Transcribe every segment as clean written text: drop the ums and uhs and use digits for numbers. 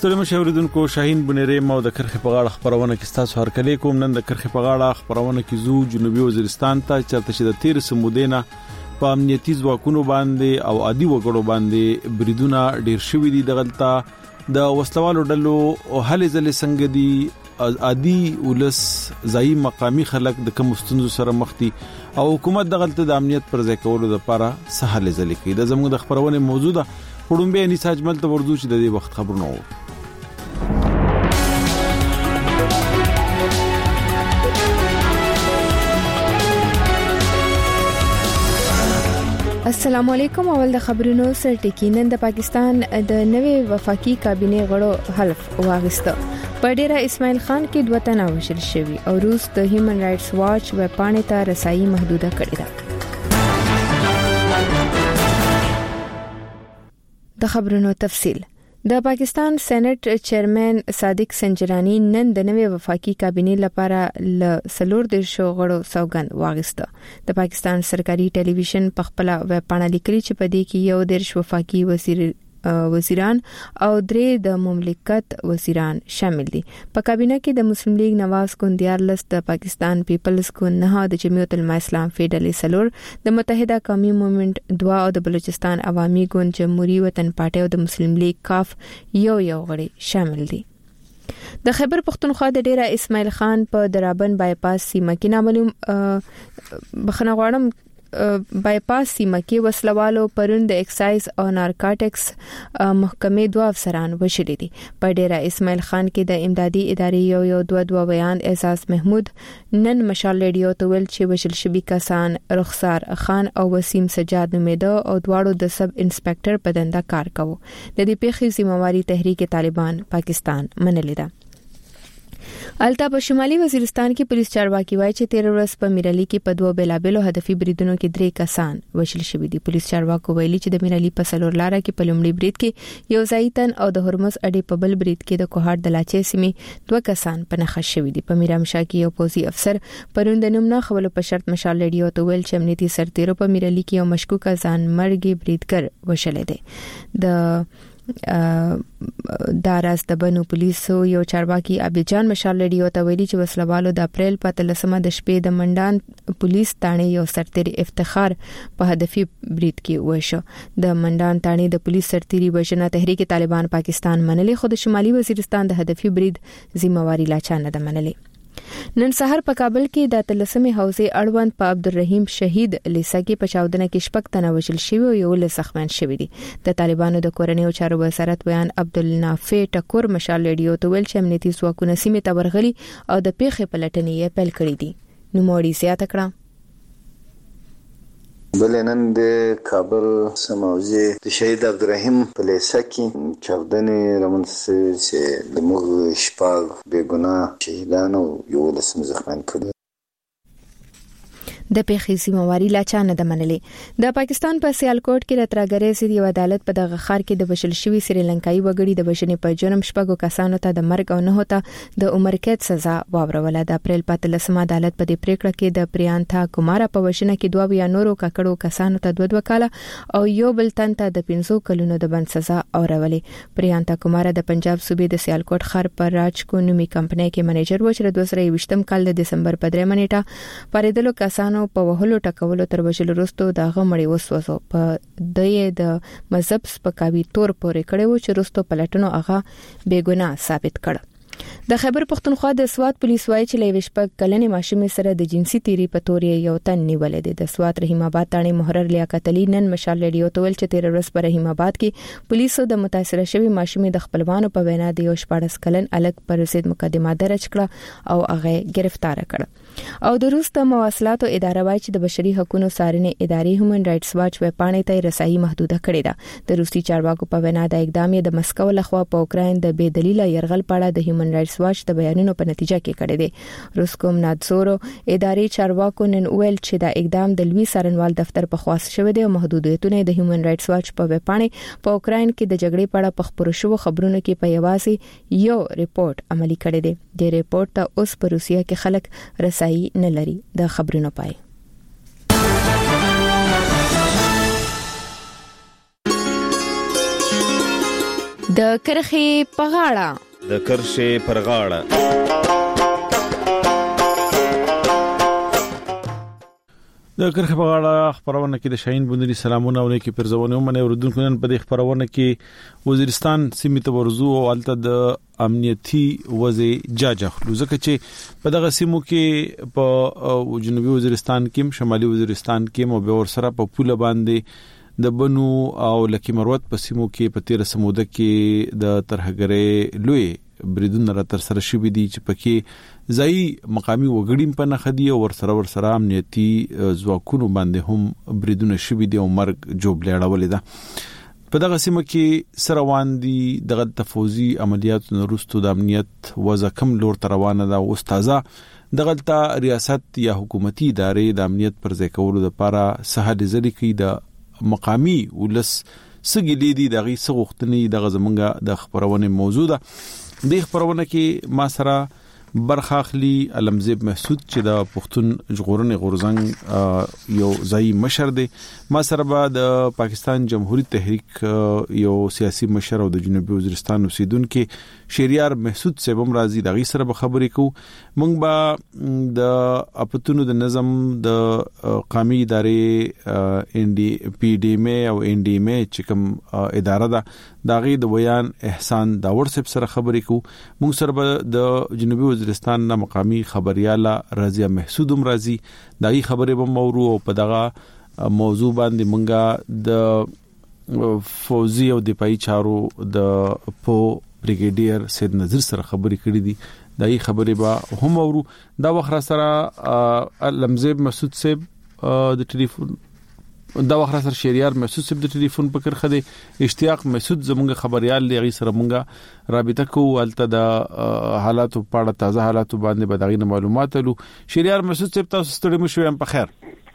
ستړي مشاوردونکو شاهین بنيري مو د کرخه په غاړه خبرونه کې تاسو هرکلی کوم. نن د کرخه په غاړه خبرونه کې زو جنوبي وزیرستان ته چرته چې د 13 سمودینه په امنیتي ځواکونو باندې او عادي وګړو باندې بریدونه ډیر شوې دي. دغلطه د وسلوالو ډلو او هلې ځلې څنګه دي عادي ولس ځای مقامی خلک د کوم ستونزو سره مخ دي او حکومت دغلطه د امنیت پر ځای کولو لپاره سهل ځلې کوي. د زموږ د خبرونه موجوده پړومبه انیس اجمل ته ورځو چې د دې وخت خبرونه وو. السلام علیکم. اول د خبرونو سر ټکینن د پاکستان د نوې وفاقي کابینه غړو حلف واغسته. په ډیره اسماعیل خان کې 2 تنه وشل شوی او روس د هیومن رائټس واچ ویب پاڼې ته رسایي محدوده کړې ده. د خبرونو تفصیل. د پاکستان سېنات چیرمن صادق سنجرانی نن د نوې وفاقي کابینې لپاره ل سلور د شوغړو سوګند واغسته. د پاکستان سرکاري ټلویزیون په خپل ویب پاڼه لیکلي چې په دې کې یو د وفاقي وزیران او 3 د مملکت وزیران شامل دي. په کابینه کې د مسلم لیگ نواز ګوندیار لس، د پاکستان پیپلز ګوند نه، د جمعیت العلماء اسلام فیډرل سلور، د متحده قومي موومېنټ 2 او د بلوچستان عوامي ګوند جمهوریت وطن پارټي او د مسلم لیگ کاف یو غړي شامل دي. د خیبر پختونخوا د ډیره اسماعیل خان په درابن بایپاس سیمه کې نامعلوم بخنغواړم بایپاس سیمه کې وسلوالو پرون د ایکسایز او نارکاټکس محکمې 2 افسران وشلي دي. په ډیره اسماعیل خان کې د امدادي ادارې 2 بیان احساس محمود نن مشال ریډیو ته ویل چې وشل شوي کسان رخسار خان او وسیم سجاد نومیده او دواړو د سب انسپکټر په دنده کار کوي. د دې پیښې ذمہواری تحریک طالبان پاکستان منلې ده. الته په شمالي وزیرستان کې پولیس چارواکي وایي چې 13 ورځې په میرالي کې په 2 بیلابلو هدفي بریدونو کې 3 کسان وشل شوي دي. پولیس چارواکو ویلي چې د میرالي په سلور لاره کې په لومړي برید کې یو ځایتن او د هرمز اډې په بل برید کې د کوهار د لاچې سیمې 2 کسان په نخښ شوي دي. په میرامشا کې یو پوزي افسر پرون د نوم نه خبرو په شرط مشال ریډیو ته ویل چې امنیتي سرتیرو په میرالي کې یو مشکوک ځان مرګي بریدګر وشل دي. د داراز د بنو پولیسو یو چارواکي عبدجان مشال ریډیو ته ویلي چې وسلوالو د اپریل په 13مه د شپې د منډان پولیس تانې یو سرتیری افتخار په هدفي برید کې وشو. د منډان تانې د پولیس سرتیری وژنه تحریک طالبان پاکستان منلې، خو د شمالي وزیرستان د هدفي برید ذمہواری لا چا نه منلې. نن سحر په کابل کې د 13مې حوزې اړوند په عبدالرحیم شهید لیسا کې په چاودنه کې شپږ تنه وژل شوي او یو له زخمیان شوي دي. د طالبانو د کورنیو چارو وزارت بیان عبدالنافع ټکور مشال ریډیو ته ویل چې امنیتي ځواکونه سیمې ته ورغلي او د پیښې پلټنې یې پیل کړې دي. نوموړي زیاته کړه بلنن د کابل سماوزي د شهید عبدالرحیم په لیسا کې چاودنې رامنځته چې د موږ شپږ بېګناه شهیدان او 11 زخمیان کړي. د پیښې ذمہواری لا چا نه منلې. د پاکستان په سیالکوټ کې د ترګرې سړي عدالت په دغه ښار کې د وشل شوي سریلانکایي وګړي د وژنې په جرم شپږو کسانو ته د مرګ او 9 ته د عمر قید سزا واوروله. د اپریل په 13مه عدالت په دې پریکړه کې د پریانتا کومارا په وژنه کې 2 یا نورو ککړو کسانو ته 2 کاله او یو بل تن ته د 15 کلونو د بند سزا اورولې. پریانتا کومارا د پنجاب صوبې د سیالکوټ ښار پر راجکو نومي کمپنۍ کې منیجر و چې د 2020م کال د دسمبر په 3 نیټه پریدلو کسانو په وهلو ټکولو تر وژلو وروسته دغه مړی وسوځو. په د مذهب سپکاوي تور پورې کړي و چې وروسته پلټنو هغه بېګناه ثابت کړ. د خیبر پختونخوا د سوات پولیس وایي چې لوي شپږ کلنې ماشومې سره د جنسي تیری په تور یو تن نیولې ده. د سوات رحیم آباد تانې محرر لیاقت علي نن مشال ریډیو ته ویل چې 13 ورځې په رحیم آباد کې پولیسو د متاثره شوی ماشومې د خپلوانو په وینا د 14 کلن الګ پر رسید مقدمه درج کړه او هغه گرفتار کړ. او د روس د مواصلاتو اداره وایي چې د بشري حقوقو څارنې ادارې هیومن رائټس واچ ویب پاڼې ته رسایي محدوده کړې ده. د روسي چارواکو په وینا د اقدام د مسکو لخوا په اوکراین د بې دلیله يرغل پاړه د هیومن رائټس واچ د بیانونو په نتیجه کې کړی دی. روسکوم نادزورو ادارې چارواکو نن ویل چې دا اقدام د لوی څارنوال دفتر په خواست شوی دی او محدودیتونه د هیومن رائټس واچ په ویب پاڼې په اوکراین کې د جګړې په اړه په خبرو شوو خبرونو کې په یوازې یو ریپورت عملي کړی دی. د ریپورت ته اوس په روسیا کې خلک رسایي نه لري. د خبرونو پای د کرخي پغاړه د کرښې پر غاړه. د کرخي پغاړه خبرونه کې د شاهین بندري سلامونه علیکم پرځونه ومنه اوردونکو نن په دې خبرونه کې وزیرستان سیمه ته ورزو او الته د امنیتي وضع جاجه خلو ځکه چې په دغه سیمو کې په جنوبي وزیرستان کې شمالي وزیرستان کې مو به ور سره په پوله باندې د بنو او لکی مروت په سیمو کې په 13 سموده کې د ترهګرې لوی بریدونه را تر سره شوې دي چې پکې ځای مقامي وګړي په نخدي او ور سره امنیتي ځواکونو باندې هم بریدونه شوې دي او مرګ جوړ لړولې ده. په دغه سیمه کې سروان دي دغه تفوزي عملیاتو نورستو د امنیت وضع کم لور روانه ده او استاذه دغه ریاست یا حکومتي ادارې د امنیت پر ځای کولو لپاره سهل ځلې کې د مقامي ولس سګلې دي دغه سغختنی دغه زمونږه د خبرونه موضوع ده. د خبرونه کې ما سره برخاخلی علمزیب محسود چې د پښتون ژغورنې غورزنګ یو ځای مشر دی. ما سره به د پاکستان جمهوریت تحریک یو سیاسي مشر او د جنوبي وزیرستان اوسیدونکو شهریار محسود صاحب راضي دغه سره به خبرې کو. مونږ به د اپتونو د نظم د قومي ادارې ان ډي پی ډي ام او ان ډي ام چې کوم اداره ده دغه د بیان احسان داور صاحب سره خبرې کو. مونږ سره به د جنوبي وزیرستان نه مقامي خبرياله رضیا محسود راضي دغه خبرې به مورو او په دغه موضوع باندې مونږه د فوزي او دفاعي چارو د پو بریګیډیر سید نذیر سره خبرې کړې دي. دغه خبرې به هم مورو. دا وخت سره علمزیب محسود صاحب د ټلیفون دا وخت سره شهریار محسود صاحب د ټلیفون په کرخه دي. اشتیاق محسود زموږ خبريال لغي سره مونږه رابطه کوو الته د حالات په اړه تازه حالات باندې بدغینه معلومات لو. شهریار محسود صاحب تاسو ستړي مو شوم په خیر.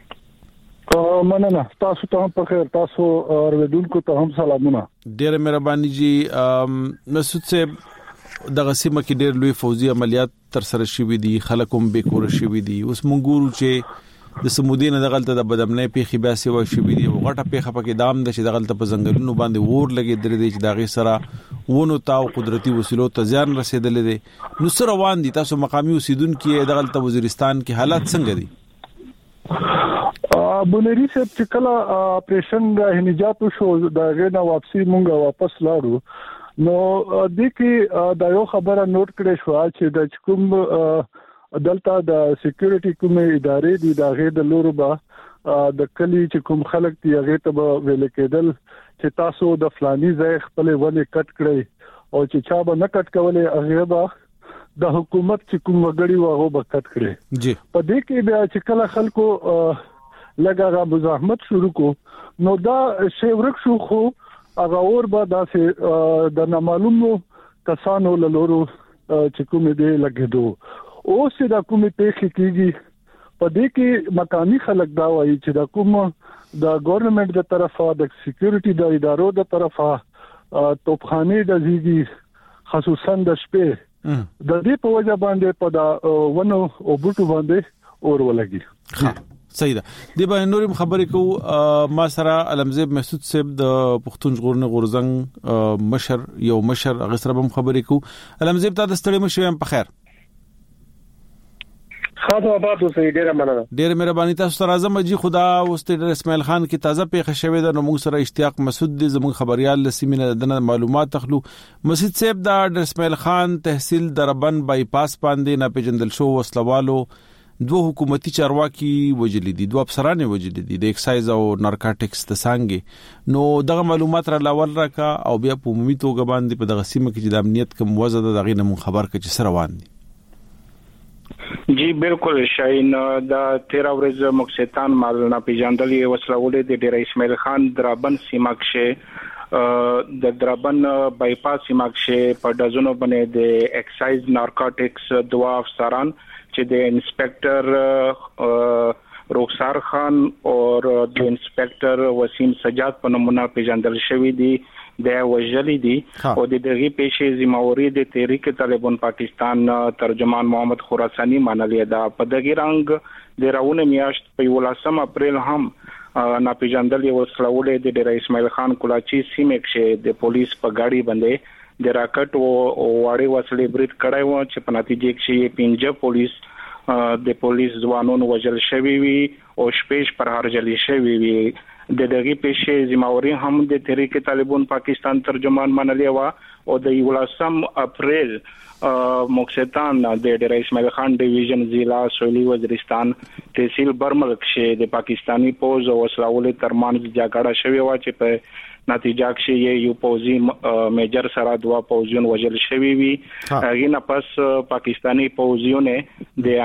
مننه تاسو ته هم په خیر. تاسو اوریدونکو ته هم سلامونه. ډیره مهرباني جی. محسود صاحب دغه سیمه کې ډېر لوی فوزي عملیات تر سره شوې دي خلکو هم به کور شوې دي. اوس مونږ ګورو چې د سمودین دغلت د بدمنې پیخي بیا سیوا شوې دي او غټه پیخه پکې دام د چې دغلت په ځنګلونو باندې ور لګې درې دي چې داغه سره ونو تاو قدرتي وسیلو ته ځان رسیدلې دي. نو سره روان دي تاسو مقامي اوسیدونکو دغلت وزیرستان کې حالات څنګه دي؟ بولری صاحب چې کله اپریشن د هنجات شو دا غنه واپسی مونږه واپس لاړو نو د کې دا یو خبره نوٹ کړې شو چې د کوم دلته د سکیورټي کومه ادارې دي دا غیر د لورو با د کلی چې کوم خلک دی هغه ته ویل کېدل چې تاسو د فلاني ځای خپل ونه کټ کړئ او چې چا به نه کټ کولې هغه با د حکومت چې کوم وګړي وغه به کټ کړي. جی په دې کې بیا چې کله خلکو لګا مزاحمت شروع کو نو دا شی ورک شو خو هغه اور به داسې د نامعلومو کسانو له لورو چې کوم دې لګېدو او چې دا کومه پیښه کیږي په دې کې مقامي خلک دا وایي چې دا کوم د ګورنمنت د طرفه د سکیورټي د ادارو د طرفه توپخانه د زیږي خصوصا د شپې د دې په وجه باندې په دا ونو او بوټو باندې اور ولګي. صحیح ده. د به نورم خبرې کو ما سره علمزیب محسود صاحب د پښتون ژغورنې غورزنګ مشر یو مشر هغه سره هم خبرې کو. علمزیب تاسو ستړي مو شوم په خیر. خاطر آباد اوسئ. ډیره مننه. ډیره مهرباني. تاسو سره اعظم جی خدا واستر اسماعیل خان کی تازه پیښه شوې ده نو موږ سره اشتیاق مسعود دې زموږ خبريال لسیمینه د معلومات تخلو. مسعود صاحب دا اسماعیل خان تحصیل دربن بایپاس باندې نه پیجندل شو وسلوالو دوه حکومتي چارواکي وجلې دي دوه افسران وجلې دي د ایکسایز او نارکاټکس د سانګي. نو دغه معلومات را لاول راکا او بیا په عمومي توګه باندې په دغه سیمه کې د امنیت کوم وضع د دغه نمون خبر کړي چې سره روان دي. جی بالکل شاین دا 13 ورځ مقصدان مالنا پیجاندلې وسلولې د ډیر اسماعیل خان درابن سیماکشه د درابن بایپاس سیماکشه په دزونو باندې د ایکسایز نارکاټکس دوا افسران چې د انسپیکټر رخسار خان او د انسپیکټر وسیم سجاد په نومونه پیژندل شوی دي د وجلی دي او د دغه پیښې ذمہواری د تحریک طالبان پاکستان ترجمان محمد خراسانی منلې ده. په دغه رنګ د راونه میاشت په 18 اپریل هم ناپیژندل یو سلوړې د ډیر اسماعیل خان کولاچی سیمه کې د پولیس په گاډي باندې د راکټ او واړې وسلې برید کړای و چې په نتیجه کې 15 پولیس د پولیس ځوانانو وژل شوی وي او شپږ پر هرجلی شوی وي د دغه پیښې ذمہواری هم د تحریک طالبان پاکستان ترجمان منلې و او د 18 اپریل موکستان د ډیر اسماعیل خان ډیویژن ضلع سویلی وزیرستان تحصیل برملک شه د پاکستانی پوز او وسلاولې ترمنځ جګړه شوې و چې په نتیجه کې یو پوزي میجر سره دوا پوزیون وژل شوی وي هغه نه پس پاکستانی پوزیونه د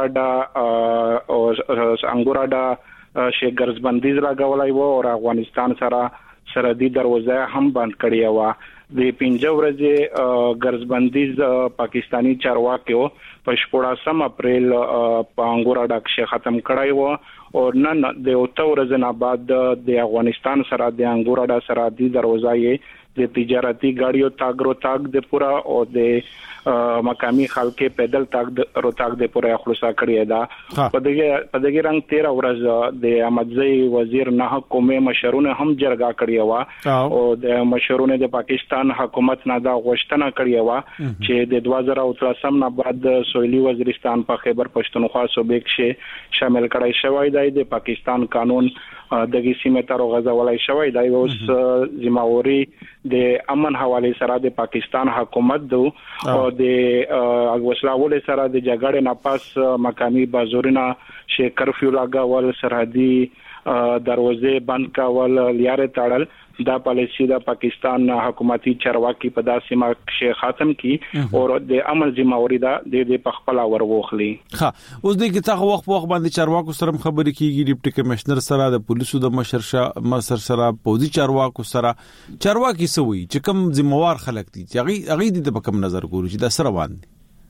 انګوراډا شي ګرځبندیز راغولای و او افغانستان سره سرحدي دروازه هم بند کړی و د 15 ورځې ګرځبندیز پاکستانی چارواکیو په 14 اپریل په انګوراډا کې ختم کړی و او نن د 8 ورځې نه بعد د افغانستان سره د انګوراډا سرحدي دروازه یې د تجارتي گاډیو تاګ د پورا او د مقامی خلکو پیدل تاګ د پورا خلاصا کړی دا په دغه رنګ 13 ورځ د احمدزئی وزیر نه قومي مشرونه هم جرګه کړی و او د مشرونه د پاکستان حکومت نه دا غوښتنه کړی و چې د 2013 نه بعد سویلی وزیرستان په خیبر پښتونخوا صوبې کې شامل کړی شوی دی د پاکستان قانون دغه سیمه ته غځولای شوی دی اوس ذمہواری د امن حواله سره د پاکستان حکومت دو او د وسلاول سره د جګړې نه پاس مقامی بازارونه شي کرفیو لاګول سرحدي دروازې بند کول لیاره تړل دا پالیسی د پاکستان حکومتي چارواکي په داسې مخه ختم کی او د عمل ذمہواری دا د پخپل اور وخلی ها اوس د کیڅه وخت په وخت باندې چارواکو سره خبرې کیږي ډیپټي کمشنر سره د پولیسو د مشر سره پوزي چارواکو سره چارواکي سوي چې کوم ذمہوار خلک دي چې هغه د کوم نظر ګوري چې د سره باندې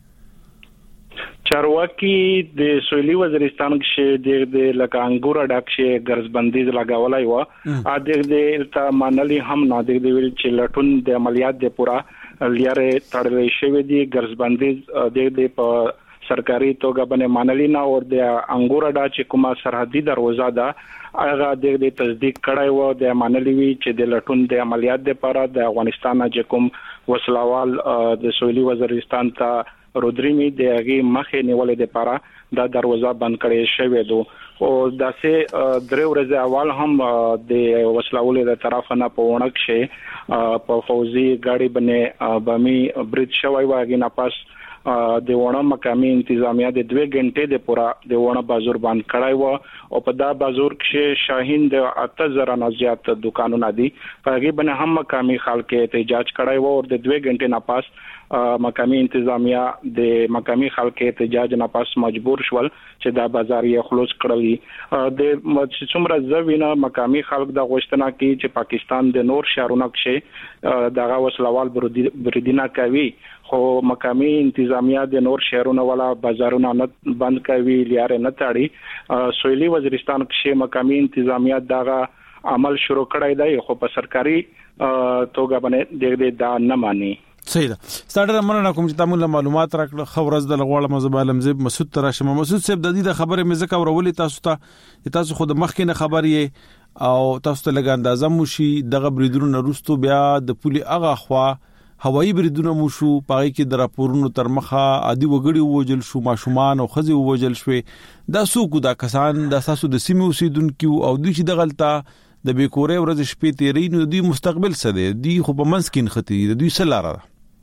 چارواکي د سویلی وزیرستان کې د لکانګورا ډاکشه ګرځبندیز لګولای و ا د تا منلي هم نه د ویل چې لټون د عملیات د پورا لیاره تړلې شوی دی ګرځبندیز د په سرکاري توګه باندې منلي نه او د انګورا ډا چې کومه سرحدي دروازه ده هغه د تصدیق کړای و د منلي وی چې د لټون د عملیات د پاره د افغانستان چې کوم وسلوال د سویلی وزیرستان ته رودریمی د هغه مخه نیولې د پاره دا دروازه بند کړې شوې دو او داسې درې ورځې اول هم د وسلاولې د طرف نه په ونک شي په فوزي گاډي باندې بامي برید شوی واغې نه پاس د ونه مقامی انتظامیه د 2 غنټې د پورا د ونه بازار بند کړای و او په دا بازار کې شاهین د 8000 نه زیات دکانونه دي په هغه باندې هم مقامی خلک احتجاج کړای و او د 2 غنټې نه پاس مقامی انتظامیه د مقامی خلک احتجاج نه پاس مجبور شول چې دا بازار یې خلاص کړلی د څومره ځوینه مقامی خلک د غوښتنه کوي چې پاکستان د نور شهرونو کې دغه وسلوال بریدینه کوي خو مقامی انتظامیه د نور شهرونو ولا بازارونه نه بند کوي لیاره نه تاړي سویلی وزیرستان کې مقامی انتظامیه دغه عمل شروع کړی دی خو په سرکاري توګه باندې دا نه مانی صحیح ده ستاره مننه کوم چې تاسو معلومات راکړه خبرز د لغواړه مزبالم زیب مسعود تراشم مسعود صاحب د دې خبره مې زکه ورولې تاسو خود مخکې نه خبر یې او تاسو ته لګا اندازه مو شي دغه بریدونو وروسته بیا د پولی اغه خوا هوایی بریدونه مو شو پای کې د راپورونو تر مخه عادي وګړي ووجل شو ماشومان او خزي ووجل شوې دا سوق دا کسان د اساسو د سیمو اوسیدونکو او د چې دغلطه د بیکورې ورځ شپې تیرې نو د مستقبل سره دی خو په منسکین ختی د دوی سلاره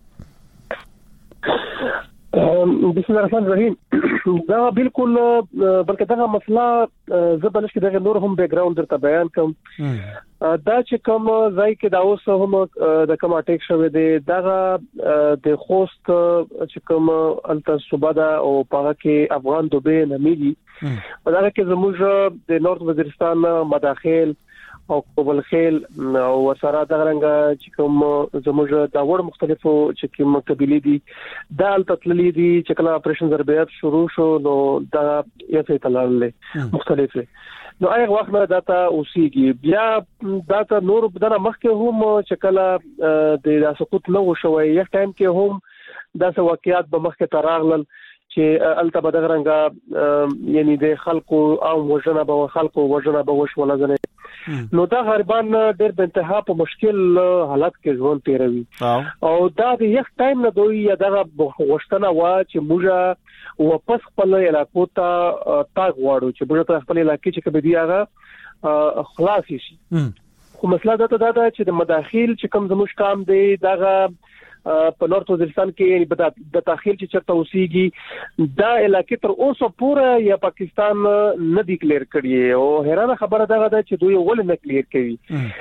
بسم الله الرحمن الرحیم دا بالکل بلکې دا مسله زبلش کې دغه نور هم بیک گراوند درته بیان کوم دا چې کوم ځای کې دا اوس هم د کوم اٹیک شوه دی دا د خوست چې کوم الته صوبه دا او په کې افغان دوبه نمیږي په دا کې زموږ د نورث وزیرستان مداخل او قبل خیل او وسره د رنګ چې کوم زموږ د وړ مختلفو چې کوم قبيله دي دا تطللی دي چې کله اپریشن ضربیات شروع شو نو دا یې څه تلل مختلفه نو هغه وخت نه داتا اوسېږي بیا داتا نور بدنه مخکې هم چې کله د سقوط نو شوی یک ټایم کې هم دا واقعیات به مخکې تراغلل چې الته بدغرنګ یعنی د خلکو او وژنه به خلکو وژنه به وشول ځنه نو دا غریبان ډېر په انتها په مشکل حالت کې ژوند تیروي او دا د یو ټایم نه دوی دا غوښتنه وا چې موږ واپس خپل علاقو ته تاګ واړو چې موږ ته خپل علاقې چې کبه دی هغه خلاص شي خو مسله دا چې د مداخیل چې کوم زموږ کام دی دغه په نورث وزیرستان کې یعنی د داخل چې چرته اوسېږي دا علاقې تر اوسه پورا یا پاکستان نه دی کلیر کړی او هرانه خبره دا ده چې دوی ول نه کلیر کوي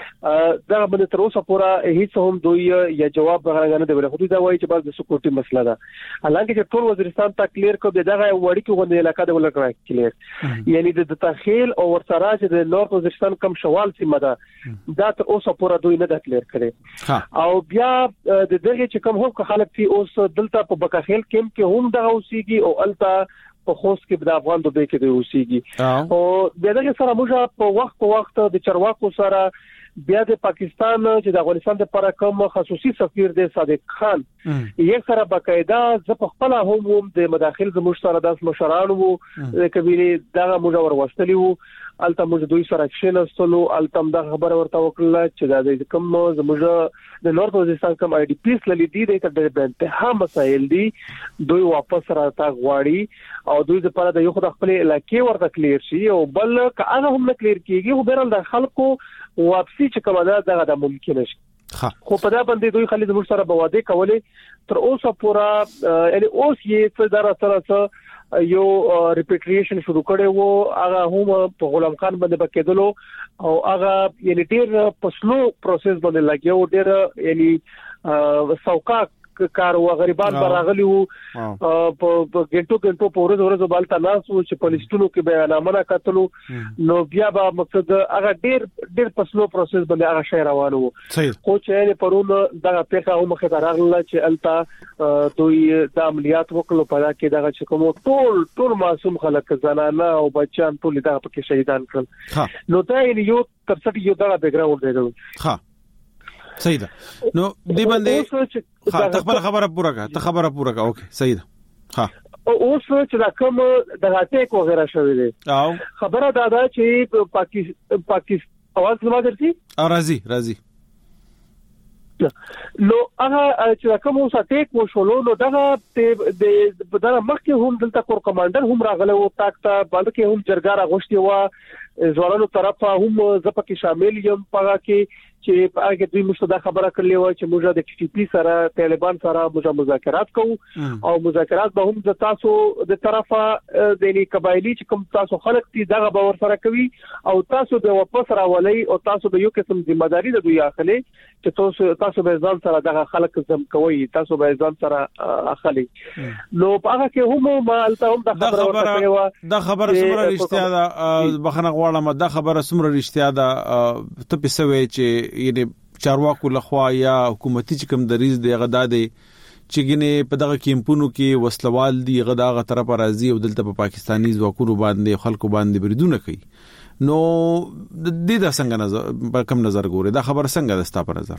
دا باندې تر اوسه پورا هیڅ هم دوی یا جواب غوښنه دی ولې خو دا وایي چې بس د سکیورټي مسله ده حالانکه چې ټول وزیرستان ته کلیر کو دا وړي کې غونډه علاقې د ولکړه کلیر یعنی د داخل او ورسره چې د نورث وزیرستان کم شوال سیمه ده دا تر اوسه پورا دوی نه د کلیر کړي او بیا د دغه چې کوم هم خلک چې اوس دلته په بکاخیل کېم کې هم دغه اوسېږي او الته په خوست کې د افغان دوبه کې دی اوسېږي او دغه سره موږ په وخت د چرواکو سره بیا د پاکستان چې د افغانستان لپاره کوم خصوصي سفیر دی صادق خان یو سره باقاعده ز په خپل هم د مداخل زموږ سره د مشران وو کبیره دغه موږ وروستلی وو الته موږ دوی سره کښیناستلو الته د خبر ورته وکړه چې د کوم زموږ د نورث وزیرستان کوم آی ډی پیس للی دي د انتها مسایل دي دوی واپس راته غواړي او دوی لپاره د یو خپل علاقې ورته کلیر شي او بل که هغه هم نه کلیر کیږي خو بیرل د خلکو واپسی چې کومه ده دا ممکن شي خو په دا باندې دوی خالد زموږ سره بواده کولې تر اوسه پورا یعنی اوس یې څه سره یو ریپیټریشن شروع کړي وو هغه هم په غلام خان باندې بکیدلو او هغه یعنی ډیر پسلو پروسس باندې لګیو ډیر یعنی سوکا کار او غریبان براغلی وو په ګنټو په ورځ بالته ناسو چې پولیسونو کې بیانامه کتلو نو بیا به مقصد هغه ډیر پسلو پروسس باندې هغه شی روانو خو چې پرون دغه پیښه هم مخه راغله چې التا دوی د عملیات وکړو په دا کې دغه چې کوم ټول معصوم خلک زنانه او بچان ټول دغه پکې شهیدان کړل نو دا یو ترڅټ یو دغه بیک گراوند دی صحیح ده نو دی باندې تخبر خبره پوره کا اوکې صحیح ده اوس چې دا کوم د هټیک وغیرہ شوی دی او خبره دا ده چې پاکستان اواز سم درتي راځي نو هغه چې کوم هټیک وشولو نو دغه د مخکې هم دلته کور کمانډر هم راغله او تاکته بلکې هم جرګاره غوښتي و ځوانانو طرفه هم زپکه شامل یم پغه کې چې هغه دوی مشته خبره کړلې و چې موږ د ټي پی سره طالبان سره مذاکرات کوو او مذاکرات به هم د تاسو د طرفه د قبایلی چې کوم تاسو خلک دي دغه باور سره کوي او تاسو د واپس راولي او تاسو به یو قسم ځمېداري د دوی اخلي چې تاسو به ځان سره دغه خلک زم کوي تاسو به ځان سره اخلي نو هغه کې هم ما الته هم د خبره سمره رښتیا ده بخنه غواړم د خبره سمره رښتیا ده ته پسوي چې یعنی چارواکو لخوا یا حکومتي چې کوم دریز دی غدا دی چې ګنې په دغه کیمپونو کې وسلوال دی غدا غ طرف راځي او دلته په پاکستاني ځواکونو باندې خلکو باندې بریدونه کوي نو د دې د څنګه نظر په کوم نظر ګوري دا خبر څنګه د ستا په نظر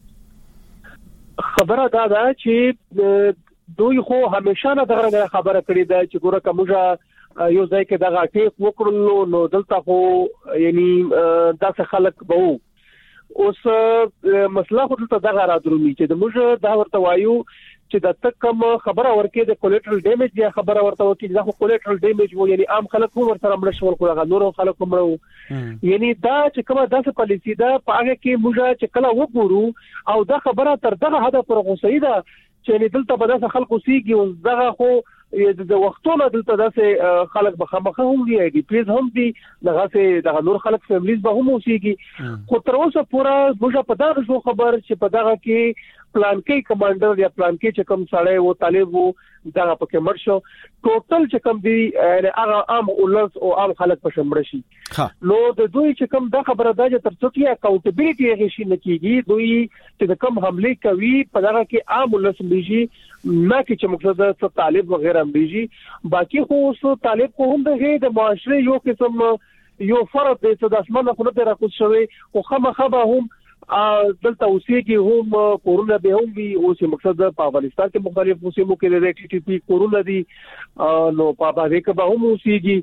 خبره دا ده چې دوی خو همیشه نه دغه خبره کړې ده چې ګوره کومه یو ځای کې دغه ټیک وکړلو نو دلته خو یعنی داسې خلک به اوس مسله خو ته دغه را درومي چې د موږ دا ورته وایو چې د تکم خبره ورکې د کولیټرل ډیمیج یا خبره ورته وکړي دا خو کولیټرل ډیمیج وو یعنی عام خلک هم ورته مړ شول خو هغه نور خلک هم مړو یعنی دا چې کومه داسې پالیسی ده په هغه کې موږ چې کله وګورو او دا خبره تر دغه حد پر غوسې ده چې دلته به داسې خلکو سیږي او دغه خو د وختونو دلته داسې خلک به خامخه هم دي آی ډی پیز هم دي دغه نور خلک فیملیز به هم اوسېږي خو تر اوسه پورا موږ په دغه شو خبر چې په دغه کې پلان کې کمانډر یا پلان کې چې کوم سړی وو طالب وو دغه پکې مړ شو ټوټل چې کوم دی هغه عام اولس او عام خلک په شمړ شي نو د دوی چې کوم دا خبره ده چې تر څو کې اکاونټیبিলিټي هغه شي نه کیږي دوی چې کوم حمله کوي په دغه کې عام اولس میږي نه کې چې مقصد طالب وغیرہ میږي باقي خو طالب کو هم د معاشره یو قسم یو فرد د اسمانه خو نه راکوت شوی او خامخا هم دلته اوسېږي هم کورونا به هم وي او چې مقصد په افغانستان کې مختلف موسمو کې د ټي ټي پی کورونا دي نو په باندې کې به هم اوسېږي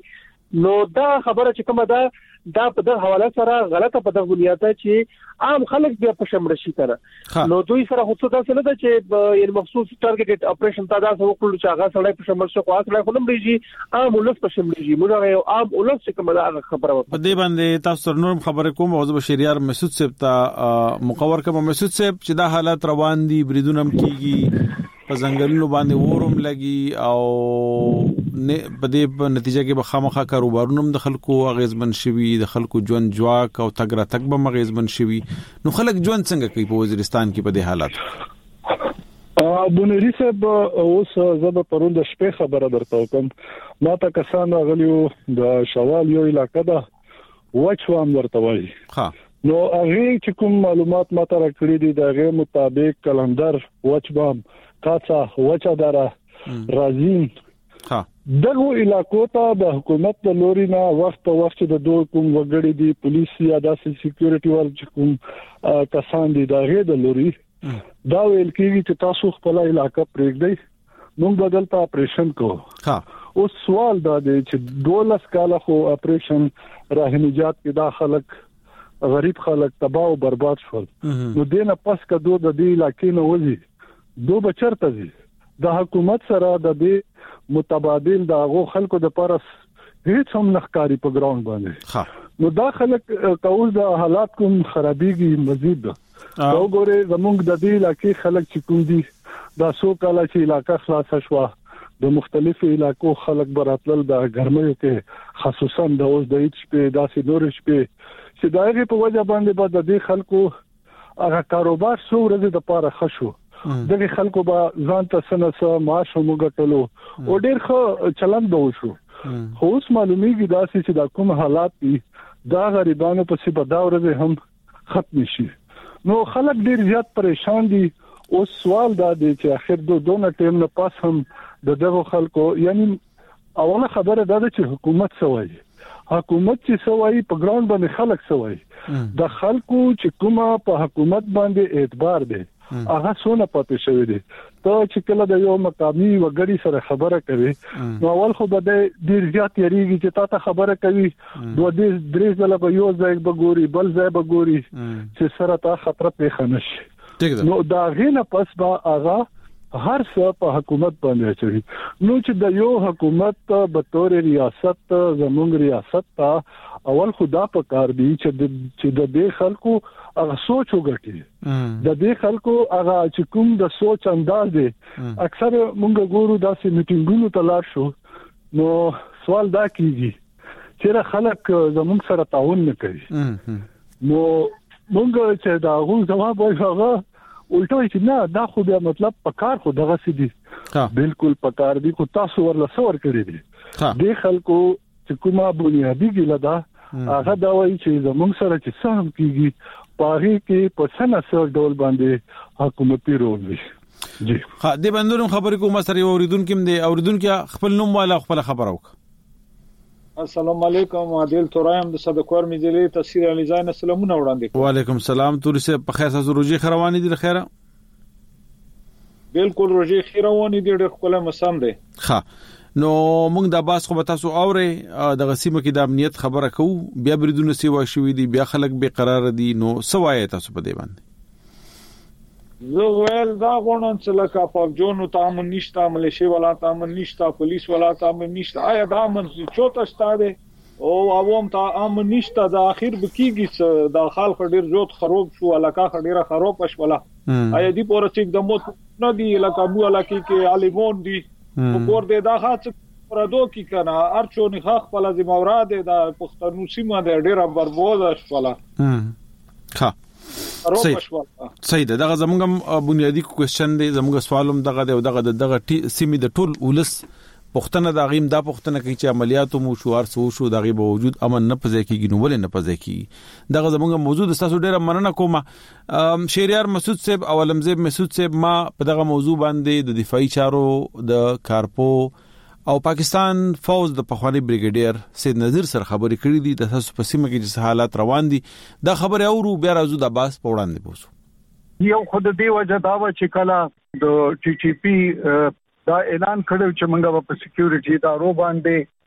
نو دا خبره چې کومه دا په دغه حواله سره غلطه په دغه بنیاد چې عام خلک بیا په شمړ شي کنه نو دوی سره خو څه تاسو نه ده چې یو مخصوص ټارګټډ اپریشن تا دا وکړو چې هغه سره په شمړ شي خو اصله خو نم لري عام ولس په شمړ شي موږ یو عام ولس چې کومه دا خبره په دې باندې تاسو نور خبره کوم او زه بشریار مسعود صاحب ته مقور کوم مسعود صاحب چې دا حالت روان دي بریدونم کیږي په ځنګلونو باندې ورم لګي او په دې نتیجه کې به خامخا کاروبارونو د خلکو غیزمن شوي د خلکو ژوند جواک او تګ را تګ به مغیزمن شوي نو خلک ژوند څنګه کوي په وزیرستان کې په دې حالات بونری صاحب اوس زه په پرون د شپې خبره درته کوم ما ته کسان غلیو د شوال یو علاقې ده وچوام ورته وایي نو هغه چې کوم معلومات ما ته راکړي دي دغه مطابق کلندر وچبام کاڅا وچا دره رازین دغه علاقو ته د حکومت د لوري نه وخت په وخت د دوه کوم وګړي دي پولیس یا د سکیورټي ورل چې کوم کسان دي دغه د لوري دا ویل کېږي چې تاسو خپل علاقې پرېږدئ موږ بدلته اپریشن کوو او سوال دا دی چې 12 کاله خو اپریشن راهنجات کې داخلك غریب خلک تباہ او برباد شول نو دینه پس کدو د دې علاقې نه وځي دو بچرته دي د حکومت سره د دې متبادل د هغه خلکو د پرس هیڅ هم نخکاری په ګراوند باندې نو دا خلک کول د حالات کوم خرابېږي مزید دا وګوره زمونږ د دې علاقې خلک چې کوم دي دا سو کاله چې علاقې خلاص شوه د مختلفو علاقو خلک براتل د ګرمۍ کې خصوصا د اوس د هیڅ په داسې نور شپه چې داغه په وجه باندې بعد د خلکو هغه کاروبار سو ورځ د پاره خشو دغه خلکو به ځان ته سنسه معاش ومغټلو او ډېر ښه چلند به وشو خو اوس معلومیږي دا چې د کوم حالات دي دا غریبانو په څیر به دا ورځ هم ختم شي نو خلک ډېر زیات پریشان دي او سوال دا دی چې اخر دوه ټیم نه پاس هم دغه خلکو یعنی اوله خبره دا ده چې حکومت سوي حکومت چې سوي په ګراوند باندې خلک سوي د خلکو چې کومه په حکومت باندې اعتبار دی هغه سونه پاتې شوی دی ته چې کله د یو مقامي وګړي سره خبره کوي نو اول خو به ډیر زیات یریږي چې تاسو خبره کوي دوه درې ځله به یو ځای به ګوري بل ځای به ګوري چې سره تا خطر پیښ نشي نو دا غینه پس به هغه هر څه په حکومت باندې اچوي نو چې د یو حکومت به تور ریاست زموږ ریاست ته اول خدا په کار دی چې د دې خلکو هغه سوچ وګټي د دې خلکو هغه چې کوم د سوچ انداز دی اکثر مونږ ګورو داسې میټینګونو ته لاړ شو نو سوال دا کیږي چې خلک زموږ سره تعاون نه کوي نو مونږ چې دا غو جواب وایو الټوي چې نه دا خو بیا مطلب پکار خو دغه سي دي بالکل پکار دي خو تاسو ورله سور کړی دي د خلکو چې کومه بنیادی ګل ده هغه دا وایي چې زموږ سره چې سم کیږي پاره کې په سناسر ډول باندې حکومتي رول وي جی دې باندې خبرې کوم سره اوریدونکو هم دي اوریدونکو خپل نوم والا خپل خبر وک السلام علیکم عادل تورایم د صدقور مجلې تفسیر علیزان سلامونه وړاندې وعلیکم السلام توري سه په خیر تاسو روزي خروانی دي خیره بالکل روزي خروانی دي ډېر خپل مسام دي ها نو موږ د باس خو تاسو اوري د غسیمه کې د امنیت خبره کوو بیا بریدونه سی واشوي دي بیا خلک به قرار دي نو سوای تاسو په دی باندې زه ویل دا غوڼن چې لکه په جونو تامن نشته ملیشي ولا تامن نشته پولیس ولا تامن نشته آیا دا امن چوته شته او عوام ته امن نشته د اخر بکیږي چې د خلک ډیر زوت خراب شو علاقه ډیره خراب شوله آیا دی پورې چې د موت نه دی لکه مو علاقه کې علیمون دی وګور دې دا خاص پردو کې کنه ارچو نه خپل ذمہ اوراد د پښتنو سیمه ډیره برباد شوله ها صحیح ده دغه زموږ بنیادی کوېسچن دی زموږ سوالوم دغه سیمې د ټول ولس پښتنه د غیم دا پښتنه کوي چې عملیاتو مو شوار سو دغه باوجود امن نه پځای کیږي نو ولې نه پځای کیږي دغه زموږ موضوع د تاسو ډیره مننه کوم شهریار مسعود صاحب او علمزیب مسعود صاحب ما په دغه موضوع باندې د دفاعي چارو د کارپو او پاکستان فوج د پخوانی بریګیډیر سید نذیر سره خبرې کړې دي د تاسو په سیمه کې چې حالات روان دي دا خبره اورو بیا راځو د باس په وړاندې پوسو یو خود دی وجه دا و چې کله د ټي ټي پی دا اعلان کړو چې موږ په سکیورټي ادارو باندې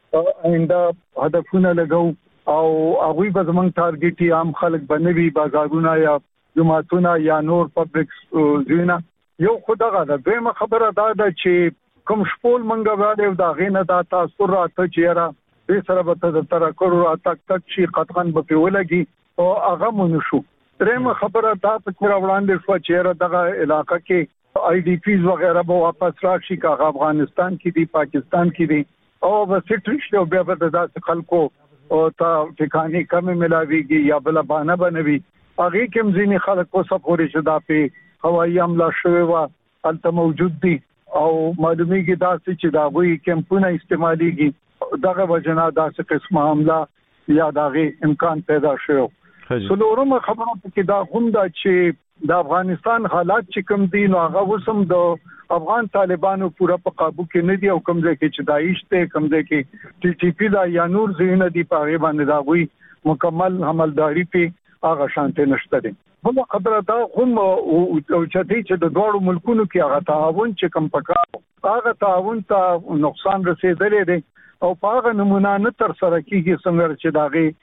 آینده هدفونه لګو او هغه به زمونږ ټارګټي عام خلک بنوي بازارونه یا جماعتونه یا نور پبلک زینا یو خدغه دا به خبره دا چې کوم شپول منګه وایو دا غینه دا تاسو راته چیرې به سره به تر کړو تک شي قطعاً به ولګي او هغه مونږ شو درېمه خبره دا په وړاندې شو چې دغه علاقې کې آی ډی پیز وغیرہ به واپس راشي کا افغانستان کې دي پاکستان کې دي او به سټریش او بیا به د خلکو او تا ټکاني کم ملاويږي یا بل باندې بنوي هغه کوم ځینې خلکو سپوري شدا په هوایي حمله شوی و الته موجود دي او معلومیږي دا چې دا وی کمپونه استعماليږي دغه وجنه داسې قسمه حمله یا دغه امکان پیدا شوی څلورمه خبره کې دا هم دا چې د افغانستان حالات چې کوم دي نو هغه وسم د افغان طالبانو پورا په قابو کې نه دي او کوم ځای کې چې داعش ته کوم ځای کې ټي ټي پی دا یا نور زینه دي په غیبه باندې دا وی مکمل عملداري په هغه شانته نشته دي بل خبره دا هم او چې د دوړو ملکونو کې هغه تعاون چې کوم پکا هغه تعاون ته نقصان رسیدلې دي او په هغه نمونه نه تر سره کیږي څنګه چې داغه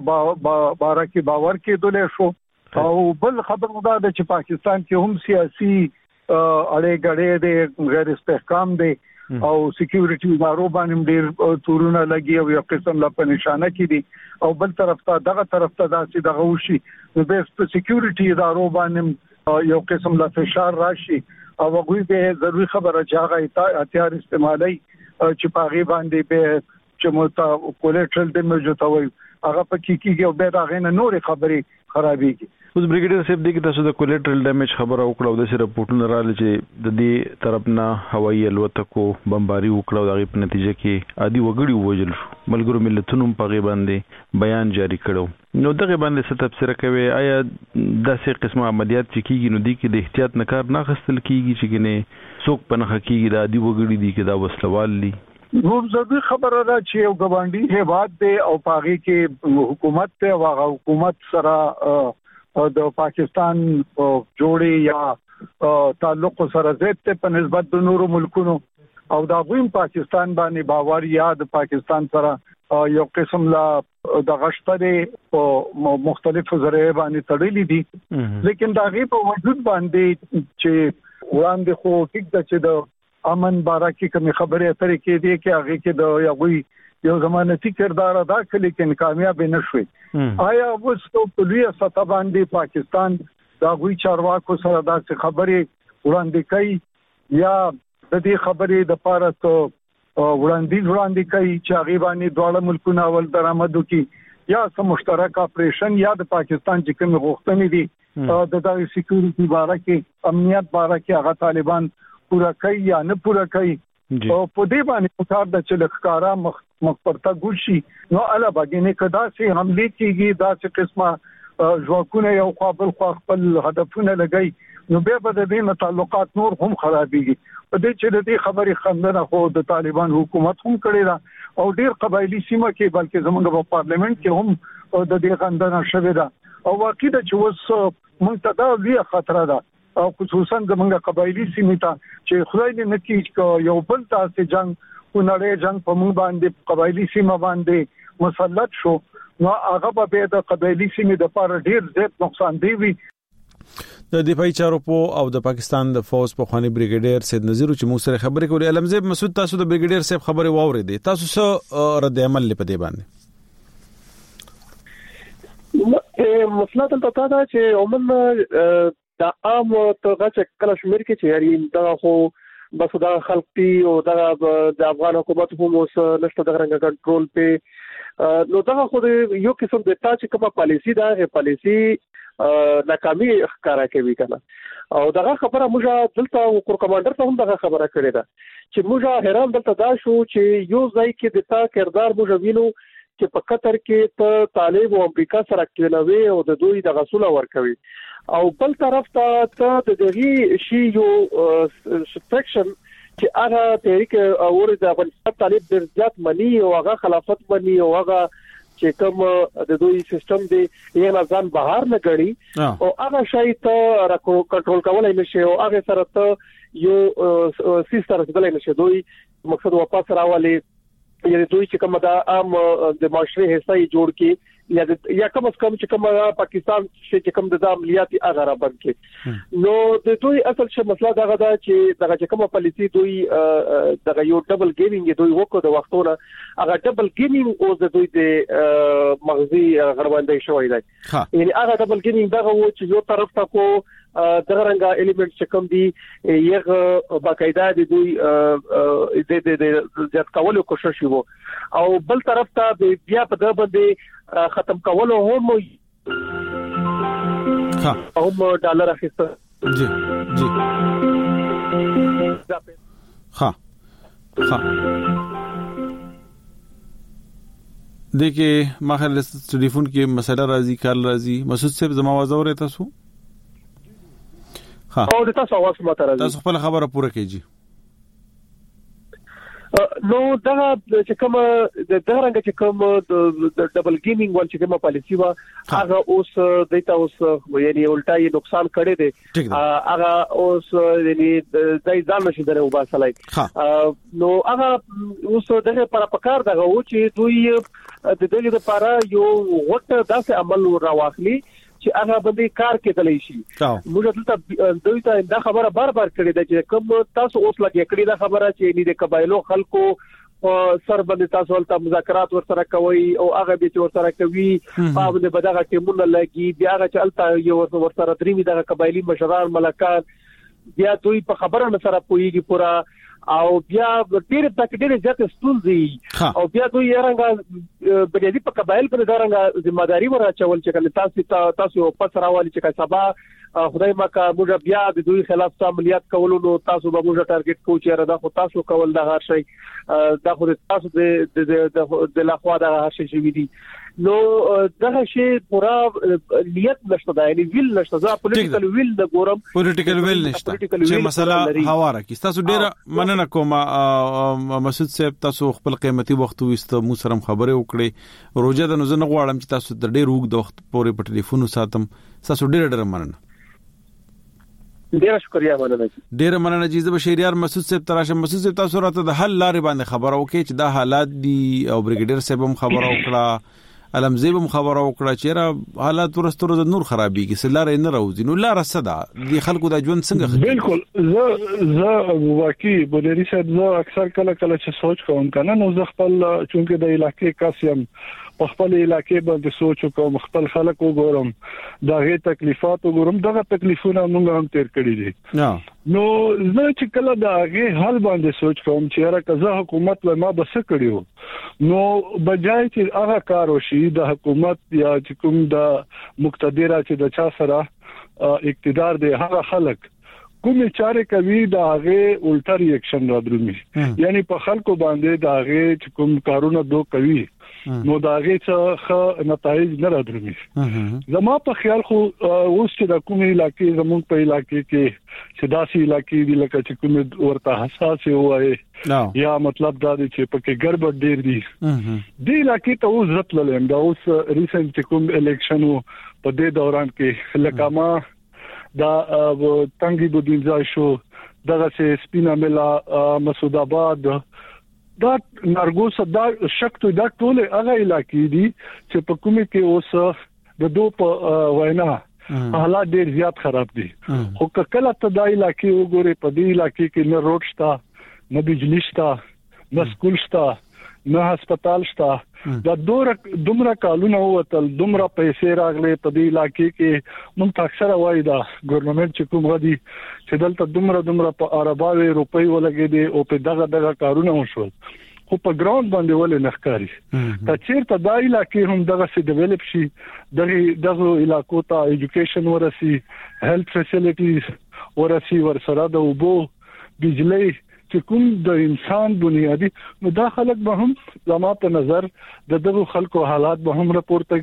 بارکه باور کې دولې شو او بل خبره دا چې پاکستان کې هم سیاسي اړې غړې دي غیر استحکام دي او سکیورټي ادارو باندې ډېر تورونه لګي او یو قسم لا په نشانه کې دي او بل طرف ته دغه طرف ته داسې دغه وشي نو به سکیورټي ادارو باندې یو قسم لا فشار راشي او هغه به ضروري خبره چې هغه هتیار استعمالي چې پاغي باندې به چې متا کولیټرل ډیمیج وتوي هغه پکې کېږي او به دا غینه نورې خبرې خرابېږي اوس بریګیډر صاحب دغه تاسو د کولیټرل ډیمیج خبره وکړه د سره رپورټونه رااله چې د دې طرف نه هوایي الوتکو بمباري وکړه د غي په نتیجه کې عادي وګړي وژل شو ملګرو ملتونو په غي باندې بیان جاری کړو نو دغه باندې څه تفسیر کوي آیا داسې قسمه عملیات چې کیږي نو دي کې د احتیاط نه کار نه خستل کیږي چې کنه څوک په نخ کیږي د عادي وګړي دي کې دا وسلوال دي نو ضروري خبره ده چې یو ګوانډي هیواد دی او پاغي کې حکومت ته واغه حکومت سره د پاکستان جوړي یا تعلق سره زیات په نسبت د نورو ملکونو او دا غویم پاکستان باندې باور یا د پاکستان سره یو قسم لا د غشتره او مختلفو ذرایع باندې تړلې دي لیکن دا غي په وجود باندې چې وړاندې خو ټیک ده چې د امن بارکه کوم خبره اترې کې دي چې هغه کې د یو ضمانتي کردار ادا کړي لیکن کامیاب نه شوي آیا وسو په لوی سطح باندې پاکستان دا غوي چارواکو سره دا خبره وړاندې کوي یا د دې خبرې د پاره ته وړاندې کوي چې هغه باندې دواړه ملکونه ول درآمد وکړي یا سم مشترک اپریشن یا د پاکستان چې کوم غوښتنې دي د دغه سکیورټي بارکه امنیت بارکه هغه طالبان پورا کوي یا نه پورا کوي او په دې باندې کار د چلکارا مخپرته ګوشي نو الا باندې کدا سي حمله کیږي دا څه قسمه ژوکونه یو قابل خپل هدفونه لګي نو به د دې تعلقات نور هم خرابيږي په دې چې د دې خبرې خندنه خو د طالبان حکومت هم کړی دا او ډیر قبایلی سیمه کې بلکې زمونږ په پارلیمنت کې هم د دې خندنه شوې ده او واقعي د چې وس منتدا لوی خطر ده او خصوصا زمونږ قبایلی سیمه ته چې خدای دې نکړي یو بل تاسو جنگ ونړې جنگ په مونږ باندې قبایلی سیمه باندې مسلط شو نو هغه به د قبایلی سیمه د لپاره ډیر زیات نقصان دی وي د دفاعي چارو او د پاکستان د فوج په خواني بریګیډر سید نذیر چې موږ سره خبرې کولې علمزیب مسعود تاسو د بریګیډر صاحب خبرې واورېدې تاسو څه رد عمل لپاره باندې مسله ته دا چې عموما دا عام ته چې کله شمیر کې چې یاري دا خو بس دا خلقي او دا د افغان حکومت هم اوس نشته د رنګ کنټرول په نو دا خو یو قسم د تا چې کومه پالیسی دا پالیسی ناکامي ښکارا کوي کنه او دا خبره موږ دلته کور کمانډر ته هم دا خبره کړې ده چې موږ حیران دلته دا شو چې یو ځای کې د تا کردار موږ وینو چې په قطر کې ته طالب او امریکا سره کېلوي او د دوی د غسول ورکوي او بل طرف ته د دغه شی یو سټریکشن چې هغه تحریک اور د افغانستان طالب ډیر زیات منی او هغه خلافت منی او هغه چې کوم د دوی سیستم دی یې نظام بهر نه غړي او هغه شی ته کنټرول کولای نشي او هغه سره ته یو سیستم رسیدلای نشي دوی مقصد واپس راولي یعنی دوی چې کومه دا عام د معاشري حصہ یې جوړ کې یا کم از کم چې کومه پاکستان چې کوم د عملیاتي اغرا بند کې نو د دوی اصل څه مسله دا غدا چې کومه پالیسی دوی دغه یو ډبل گیمینګ دوی وکړو د وختونه هغه ډبل گیمینګ او د دوی د مغزي غړوندې شوې ده یعنی هغه ډبل گیمینګ دغه و چې یو طرف ته کو دغه رنګه الیمنٹ چې کوم دي یغه باقاعده د دوی د زیات کولو کوشش وو او بل طرف ته بیا په دغه باندې ختم کولو هم ډالر اخیسته جی دیکھیں ما خیال ټلیفون کې مسله راځي کال راځي مسعود صاحب زما आवाज اورئ تاسو ها او د تاسو आवाज ماته راځي تاسو خپل خبره پوره کړئ نو دا چې کوم د رنګ چې کوم د ډبل گیمینګ ول چې کومه پالیسی وا هغه اوس دیتا اوس یعنی الټا یې نقصان کړي دي هغه اوس یعنی دای ځان نشي درو باسلای نو هغه اوس دغه پر پکار دغه و چې دوی د دې لپاره یو وخت داسې عمل راواخلي چې هغه باندې کار کېدلی شي موږ دلته دوی ته دا خبره بار کړې ده چې کوم تاسو اوس لګې کړې ده خبره چې د قبایلو خلکو سر باندې تاسو ولته مذاکرات ورسره کوي او هغه به ورسره کوي په دې بدغه ټیمونه لګي بیا هغه چلته یو ورسره درېمي دغه قبایلی مشران ملکان بیا دوی په خبره سره پويږي پورا او بیا ډېر زیات ستونزې او بیا دوی یې بجې په قبایل پر درنګ ځماداري ورچول چې تاسو په سراوالي چې سبا خدای مکه موږ بیا د دوی خلاف عملیات کولو نو تاسو به موږ ټارګټ کوو چې را د تاسو کول د هر شي د خو تاسو د لخوا د هر شي شوی دي نو دغه شی پورا نیت نشته دا یعنی ویل نشته دا پولیټیکل ویل د ګورم پولیټیکل ویل نشته چې مسله هواره کی تاسو ډیره مننه کوم مسعود صاحب تاسو خپل قیمتي وخت وست مو سره خبرې وکړې روزه د نوزنه غواړم چې تاسو د ډیر وګ د وخت پورې په ټلیفون ساتم تاسو ډیره مننه ډیره شکریا مننه چې د بشریار مسعود صاحب تراشه مسعود صاحب تاسو راته د حل لارې باندې خبره وکړي چې دا حالات دي او بریګیډر صاحب هم خبره وکړه علمزیب هم خبره وکړه چې را حالات ورستره نور خرابېږي سلاره نه راوځي نو لار صدا دي خلکو د ژوند څنګه بالکل زه واقعي بولري صاحب زه اکثر کله چې سوچ کوم کنه نو زه خپل چونکه د علاقې کاسیم په خپل علاقې باندې سوچ کوم خپل خلک وګورم دغه تکلیفات وګورم دغه تکلیفونه موږ هم تیر کړی دي نو زه چې کله دغه حل باندې سوچ کوم چې را کزه حکومت له ما بس کړیو نو بجای چې هغه کار وشي د حکومت یا چې کوم د مقتدر چې د چا سره اقتدار دی هغه خلک کومه چاره کوي دا هغه الټا ریاکشن را درومي یعنی په خلکو باندې دا هغه چې کوم کارونه دوه کوي نو دا هغه څه نتایج نه را درومي زما په خیال خو اوس چې د کومه علاقې زموږ په علاقې کې چې داسې علاقې دي لکه چې کوم ورته حساس وای یا مطلب دا دی چې پکې ګډوډ ډیر دي د علاقې ته اوس ځت للم دا اوس ریسنت کوم الیکشن په دې دوران کې لکه ما دا تنګي بودینځای شو دغه سه سپینا ملا مسعود آباد دا نرګوس دا شک ته دا ټول هغه علاقې دي چې په کومه کې اوس د دوه په وینا حالات ډیر زیات خراب دي خو کله ته دا علاقې وګوري په دې علاقې کې نه روډ شته نه بجلی شته نه سکول شته نه هسپتال شته دا دومره کالونه وتل دومره پیسې راغلي په دې علاقې کې مونږ اکثر وایي دا ګورنمنت چې کوم غدي چې دلته دومره په ارباوي روپۍ ولګي دي او په دغه کارونه وشول خو په ګراوند باندې ولې نخکاری تا چیرته دا علاقې هم دغه سي ډیولپ شي دغه علاقو ته ایجوکیشن ورسي هیلث فیسیلیټیز ورسي ورسره د وبو بجلی چې کوم د انسان بنیادی نو دا خلک به هم زما په نظر دغه خلکو حالات به هم راپورته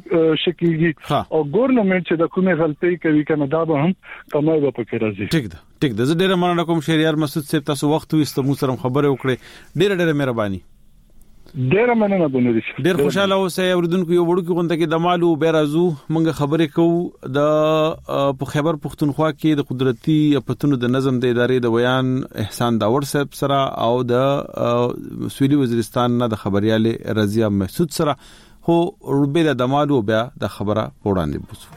شکیږي او ګورنمنت چې د کومه غلطي کوي کنه دا به هم کمای به پکې راځي ټیک ده زه ډیره مننه کوم شهریار مسعود صاحب تاسو وخت وست مو سره خبرې وکړې ډیره مهرباني ډیر مننه بنوري. ډیر خوشاله اوسئ اوریدونکو. یو وړو کې غونډه کې د مالو بیرازو مونږ خبرې کوو د خیبر پختونخوا کې د قدرتي اپتونو د نظم د ادارې د بیان احسان داور صاحب سره او د سویلي وزیرستان نه د خبريال رضیا محسود سره خو ربه د مالو بیا د خبره وړاندې بوسو.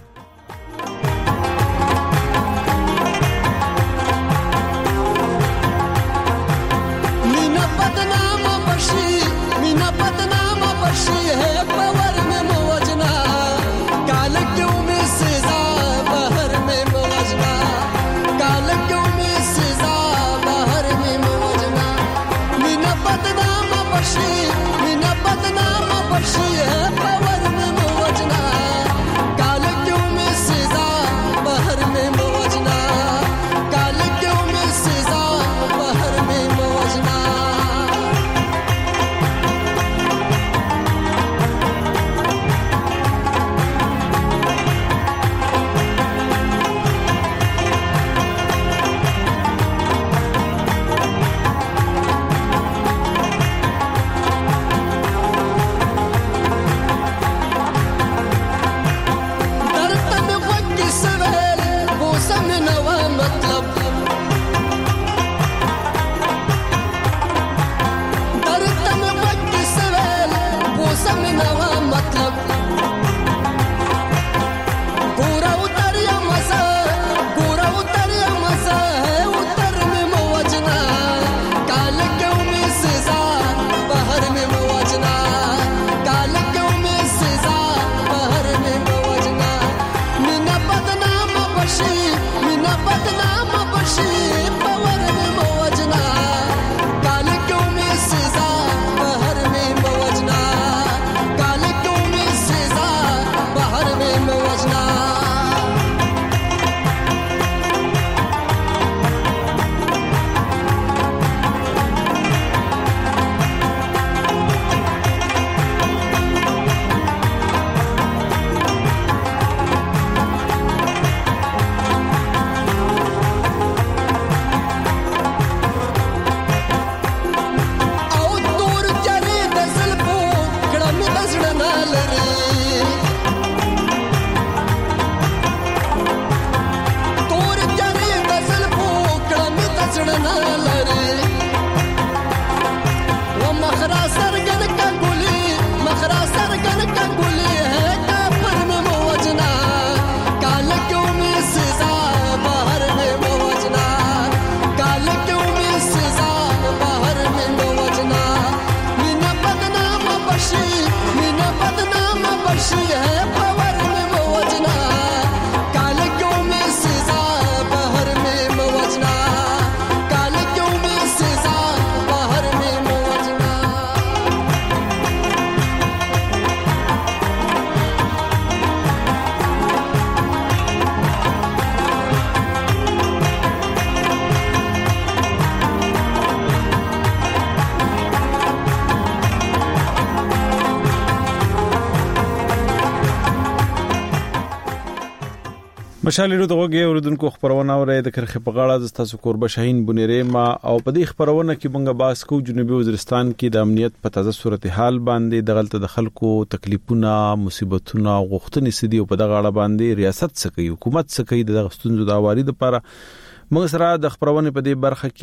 مشالې دغه اوریدونکو خبرونه اوري د کرخه په غاړه د تاسو قربه شاهین بنيري ما او په دې خبرونه کې مونږه باس کو جنوبي وزیرستان کې د امنیت په تازه صورتحال باندې د غلطه د خلکو تکلیفونه مصیبتونه غوښتنې سدي او په دغه اړه باندې ریاست سکی حکومت سکی د غستونزو د اواري لپاره موږ سره د خبرونه په دې برخه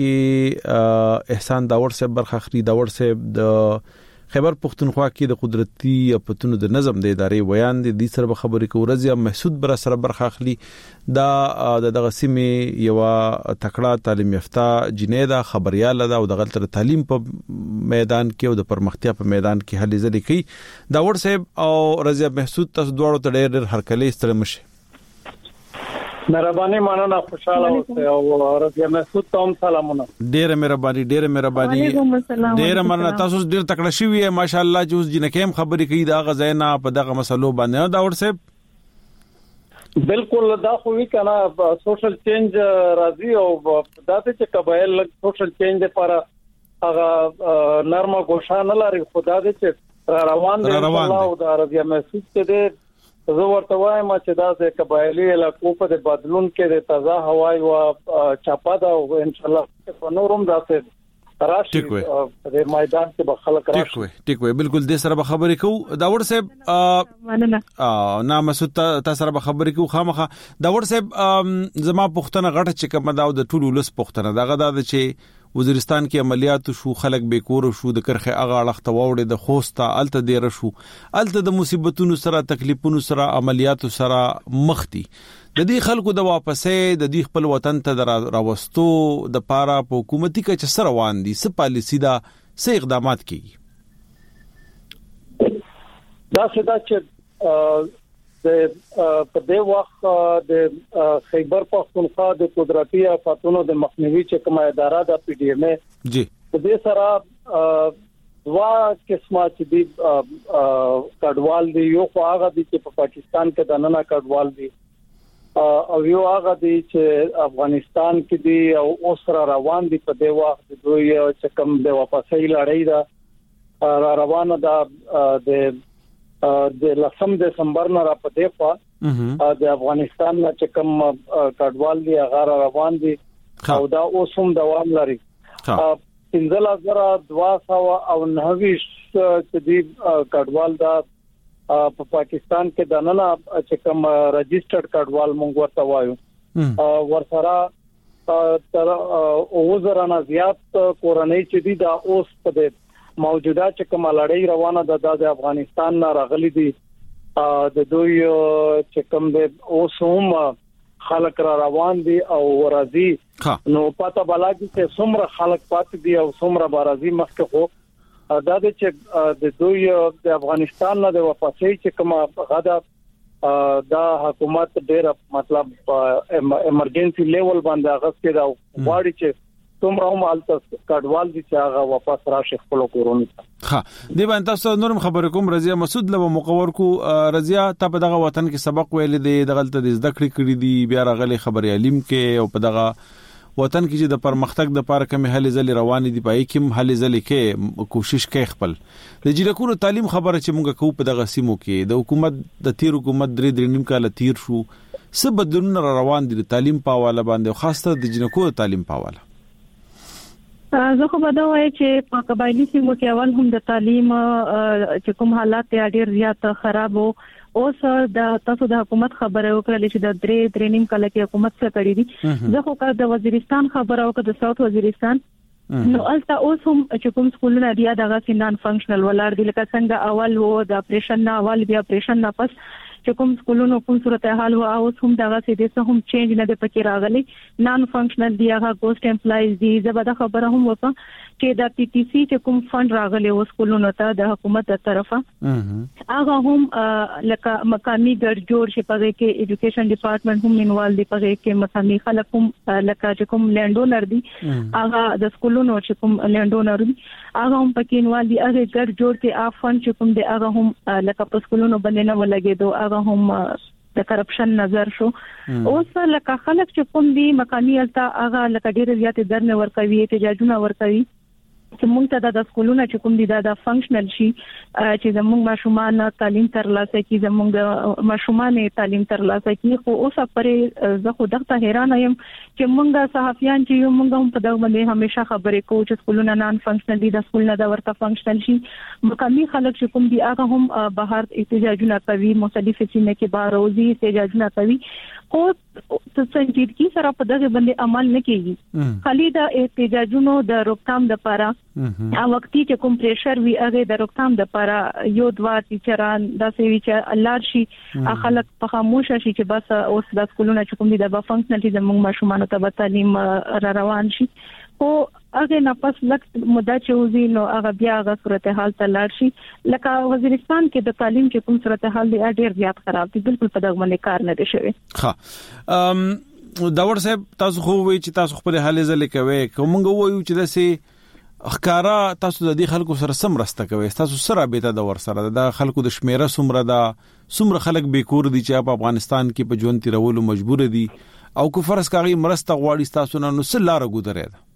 کې احسان داور صاحب برخه خري داور صاحب د خیبر پختونخوا کې د قدرتي اپتونو د نظم د ادارې بیان دي سره خبرې کوي. رضیا محسود بر سره برخه اخلي دا دغه سیمه یو تکړه تعلیم یافته جنیدا خبريال ده او د غلطه تعلیم په میدان کې او د پرمختیا په میدان کې هلي ځلې کوي. داور صاحب او رضیا محسود تاسو دواړو ته ډېر هرکلی ستړي مشه. مهرباني مننه خوشاله اوسئ او رضیا محسود ته سلامونه. ډېر مهرباني ډېر مننه. تاسو ډېر تکړه شوی ماشاءالله چې اوس جنکیم خبرې کوي دا غزینا په دغه مسلو باندې. داور صاحب بالکل دا خو وی کنه سوشل چینج راځي او دا چې قبایل سوشل چینج لپاره هغه نرمه غوښه نه لري خدا دې چې روان دي او دا رضیا محسود ته زه ورته وایم چې دا د قبایلی علاقو په بدلون کې د تازه هوا او چاپا دا او ان شاء الله په نورم داسې راشي د میدان کې به خلک راشي. ټیک وي بالکل د سره به خبرې کو داور صاحب مننه نا مسعود تاسو سره به خبرې کو خامخه داور صاحب زما پښتنه غټه چې کوم دا د ټولو لس پښتنه دغه د چې وزیرستان کې عملیات شو خلک به کور شو د کرخه اغه اړخته ووړي د خوستا الته ډیر شو الته د مصیبتونو سره تکلیفونو سره عملیات سره مختی د دې خلکو د واپسې د دې خپل وطن ته راوستو د پاره په حکومتي کې سره روان دي څه پالیسی دا څه اقدامات کوي دا څه دا چې په دې وخت د خیبر پختونخوا د قدرتي آفاتونو د مخنیوي چې کومه اداره د پی ډی ایم جی په دې سره دوا قسمه چې دی کډوال دی یو خو هغه دی چې په پاکستان کې د نننه کډوال دی او یو هغه دی چې افغانستان کې دی او اوس روان دي په دې وخت دوی چې کوم د واپسې لړۍ دا روانه ده د لسم دسمبر نه را پدې په د افغانستان نه چې کوم کډوال دي هغه روان دي او دا اوسم دوام لري 15290 چې دی کډوال دا په پاکستان کې د نن چې کوم رجسټرډ کډوال مونږ ورته وایو ورسره تر اوزرانه زیات کورنۍ چې دی دا اوس په موجوده چې کوم لړۍ روانه ده د افغانستان نه راغلي دي د دوی چې کوم د اوسوم خلک را روان دي او راځي نو پته بلاږي چې څومره خلک پات دي او څومره بارازي مخکې خو دا چې د دوی د افغانستان نه د واپسې چې کوم غدا دا حکومت ډېر مطلب ایمرجنسي لیول باندې غوښتي دا واړي چې څومره مالته کډوال دي چې هغه واپس راشي خپل کورونه. ها دی باندې تاسو نورم خبر کوم رضیا مسعود له مقور کو رضیا ته په دغه وطن کې سبق ویل دي دغلت د زده کړې کړې دي بیا راغلي خبري علم کې او په دغه وطن کې چې د پرمختګ د لپاره کوم هلي ځلې روان دي پای کوم هلي ځلې کې کوشش کوي خپل د جیرکونو تعلیم خبره چې مونږ کوو په دغه سیمو کې د حکومت د تیر حکومت درې نیم کال تیر شو څه بدلون روان دي د تعلیم په حواله باندې خاصه د جنکو تعلیم په حواله زه خو به دا وایم چې په قبایلی سیمو کې اول هم د تعلیم چې کوم حالات ډېر زیات خراب وو اوس د تاسو د حکومت خبره وکړه چې د درې نیم کال کې حکومت څه کړی دي زه خو د وزیرستان خبره وکړه د ساوث وزیرستان نو البته اوس هم چې کوم سکولونه دی دغه نان فنکشنل ولر دي لکه څنګه اول وو د اپریشن نه اول بیا اپریشن نه پس چې کوم سکولونو کوم صورتحال و اوس هم دغه سي د هم چینج نه د پکې راغلي نان فنکشنل دی هغه ګوست امپلایز دي زبده خبره هم وکړه چې د پی ټی سی چې کوم فند راغلي اوس سکولونو ته د حکومت تر طرفه هغه هم لکه مقامي ګډ جوړ شي په کې ایجوکیشن ډپارټمنټ هم انوالو دي په کې مقامي خلک هم لکه چې کوم لینډونر دي هغه د سکولونو چې کوم لینډونر دي هغه هم پکې انوالو دي هغه ګډ جوړ کې افن چې کوم دي هغه هم لکه په سکولونو باندې نه ولګي هغه هم د کرپشن نظر شو اوس لکه خلک چې کوم دي مقامي الته هغه لکه ډېر زیات درنه ورکوي احتجاجونه ورکوي چې موږ ته د سکولونو چې کوم دي د فنکشنل شي چې زموږ ماشومان تعلیم ترلاسه کوي زموږ ماشومان تعلیم ترلاسه کوي خو اوس پرې زه خو دغه حیران یم چې موږ صحافیان چې یو موږ هم په دغه باندې همیشه خبرې کوو چې سکولونه نان فنکشنل دي د سکول نه د ورته فنکشنل شي مقامي خلک چې کوم دي هغه هم بهر احتجاجونه کوي مختلف سیمه کې باروزي احتجاجونه کوي خو سنجیدګي سره په دغه باندې عمل نه کیږي خالي د احتجاجونو د روکثام لپاره وختي چې کوم پریشر وی هغه د روکثام لپاره یو دوا ټیچران د سوي چې الله شي خلک په خاموشه شي چې بس اوس د سکولونو چې کوم دي د فنکشنل دي موږ ماشومان ته تعلیم را روان شي خو هغه نه پس لکه مدته چې وزي نو هغه بیا هغه صورتحال ته لاړ شي لکه وزیرستان کې د تعلیم چې کوم صورتحال دی ډېر زیات خراب دي بالکل په دغه باندې کار نه دی شوی ها داور صاحب تاسو خو وی چې تاسو خپل حل زل کوي کومګ وایو چې دسه اخکارا تاسو د دې خلکو سره سم راسته کوي تاسو سره به د ور سره د خلکو د شمیره سمره خلک به کور دي چې په افغانستان کې په ژوند تیرولو مجبور دي او کو فرض کاغي مرسته غواړي تاسو نو سلاره ګذره ده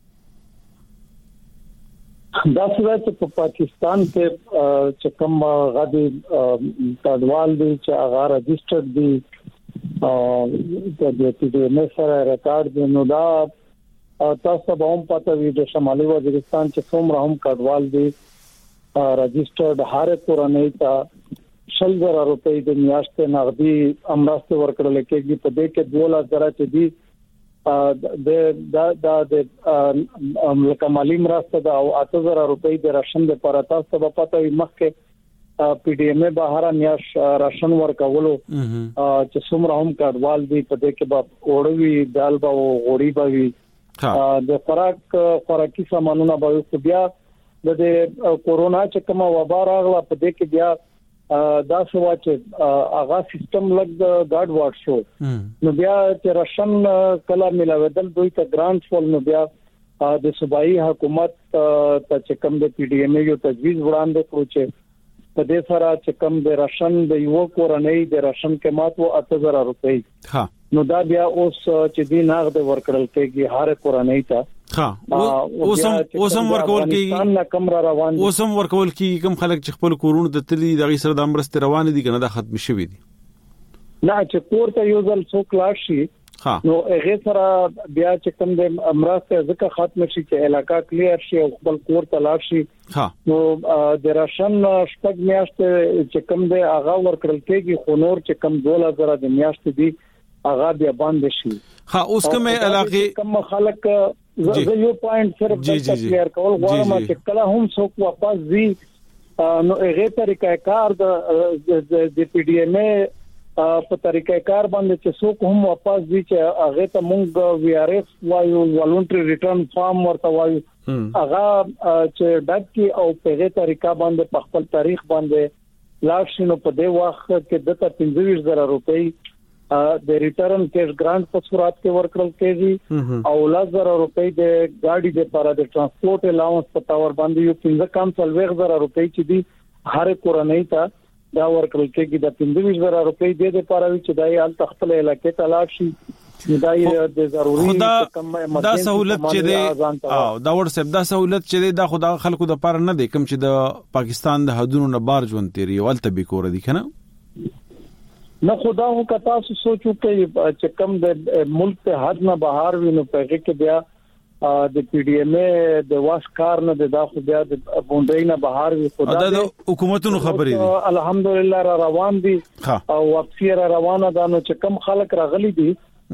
دا څه چې په پاکستان کې چې کوم غدي کډوال دي چې هغه رجسټرډ دي او د دې په سره ریکارډ دي نو دا تاسو به هم پته وي د شمالي وزیرستان چې څومره هم کډوال دي رجسټرډ هر کورنۍ ته 100,000 روپۍ د میاشتې نغدي امراسته ورکړل کېږي په دې کې 2,000 چې دي د کمالي مرسته د 8,000 روپۍ د راشن لپاره تاسو په پته وي مخکې پی ډی ایم بهر میاش راشن ورکولو چې څومره هم کډوال دي په دې کې به اوړوي دال به غوړي به وي د خوراکي سامانونه به بیا د کورونا چې کومه وبا راغله په دې کې بیا دا سوا چې اغا سیستم لګ ګاډ واټ شو نو بیا چې راشن کله ملاویدل دوی ته ګرانټ فول نو بیا د صوبایي حکومت ته چې کوم د پی ډی ایم یو تجویز وړاندې کړو چې په دې سره چې کوم د راشن د یو کورنۍ د راشن قیمت و 8,000 روپۍ نو دا بیا اوس چې دی نغد ورکړل کېږي هر کورنۍ ته اوسم ورکول کی کوم خلک چې خپل کورونه د تلی دغه سره د امرست روان دي کنه دا ختم شوی دي نه چې کور ته یو ځل څوک لاشي نو هغه سره بیا چې کوم د امرست ځکه ختم شي چې علاقہ کلیر شي او خپل کور ته لاشي نو د راشن شپږ میاشتې چې کوم د اغا ورکړل کېږي خو نور چې کوم 2,000 د میاشتې دي اغا بیا باندې شي اوس کوم علاقې کوم خلک زه یو پوینټ صرف د کلیر کول غواړم چې کله هم څوک واپس وي نو هغه طریقې کار د پی ډی ایم په طریقې کار باندې چې څوک هم واپس وي چې هغه ته مونږ وی آر ایف وایو والونټری ریټرن فارم ورته وایو هغه چې ډک او په هغه طریقې باندې په خپل تاریخ باندې لاښینو په دې وخت کې د 25,000 روپۍ د ریټرن کیش ګرانټ په صورت کې ورکړل کېږي او 10,000 روپۍ د ګاډي د لپاره د ترانسپورت الاونس په تور باندې یو 15,000 روپۍ چې دي هر کورنۍ ته دا ورکړل کېږي د 15,000 روپۍ د لپاره چې دای ال تخپل علاقې ته لاړ شي دای د ضروري دا سہولت چې دی او دا ورسب دا سہولت چې دی دا خدای خلکو د لپاره نه دی کوم چې د پاکستان د حدودو نه بار ژوند تیری ولته به کور دي کنه نه خدا هو کتا سوچو چې کم د ملک ته حد نه بهر وینو پهګه کې بیا د پی ډی ایم د واش کار نه د داخله بیا د بونډای نه بهر وي خدا د حکومتونو خبرې دي الحمدلله روان دي او واپسی روانه ده نو چې کم خلک راغلي دي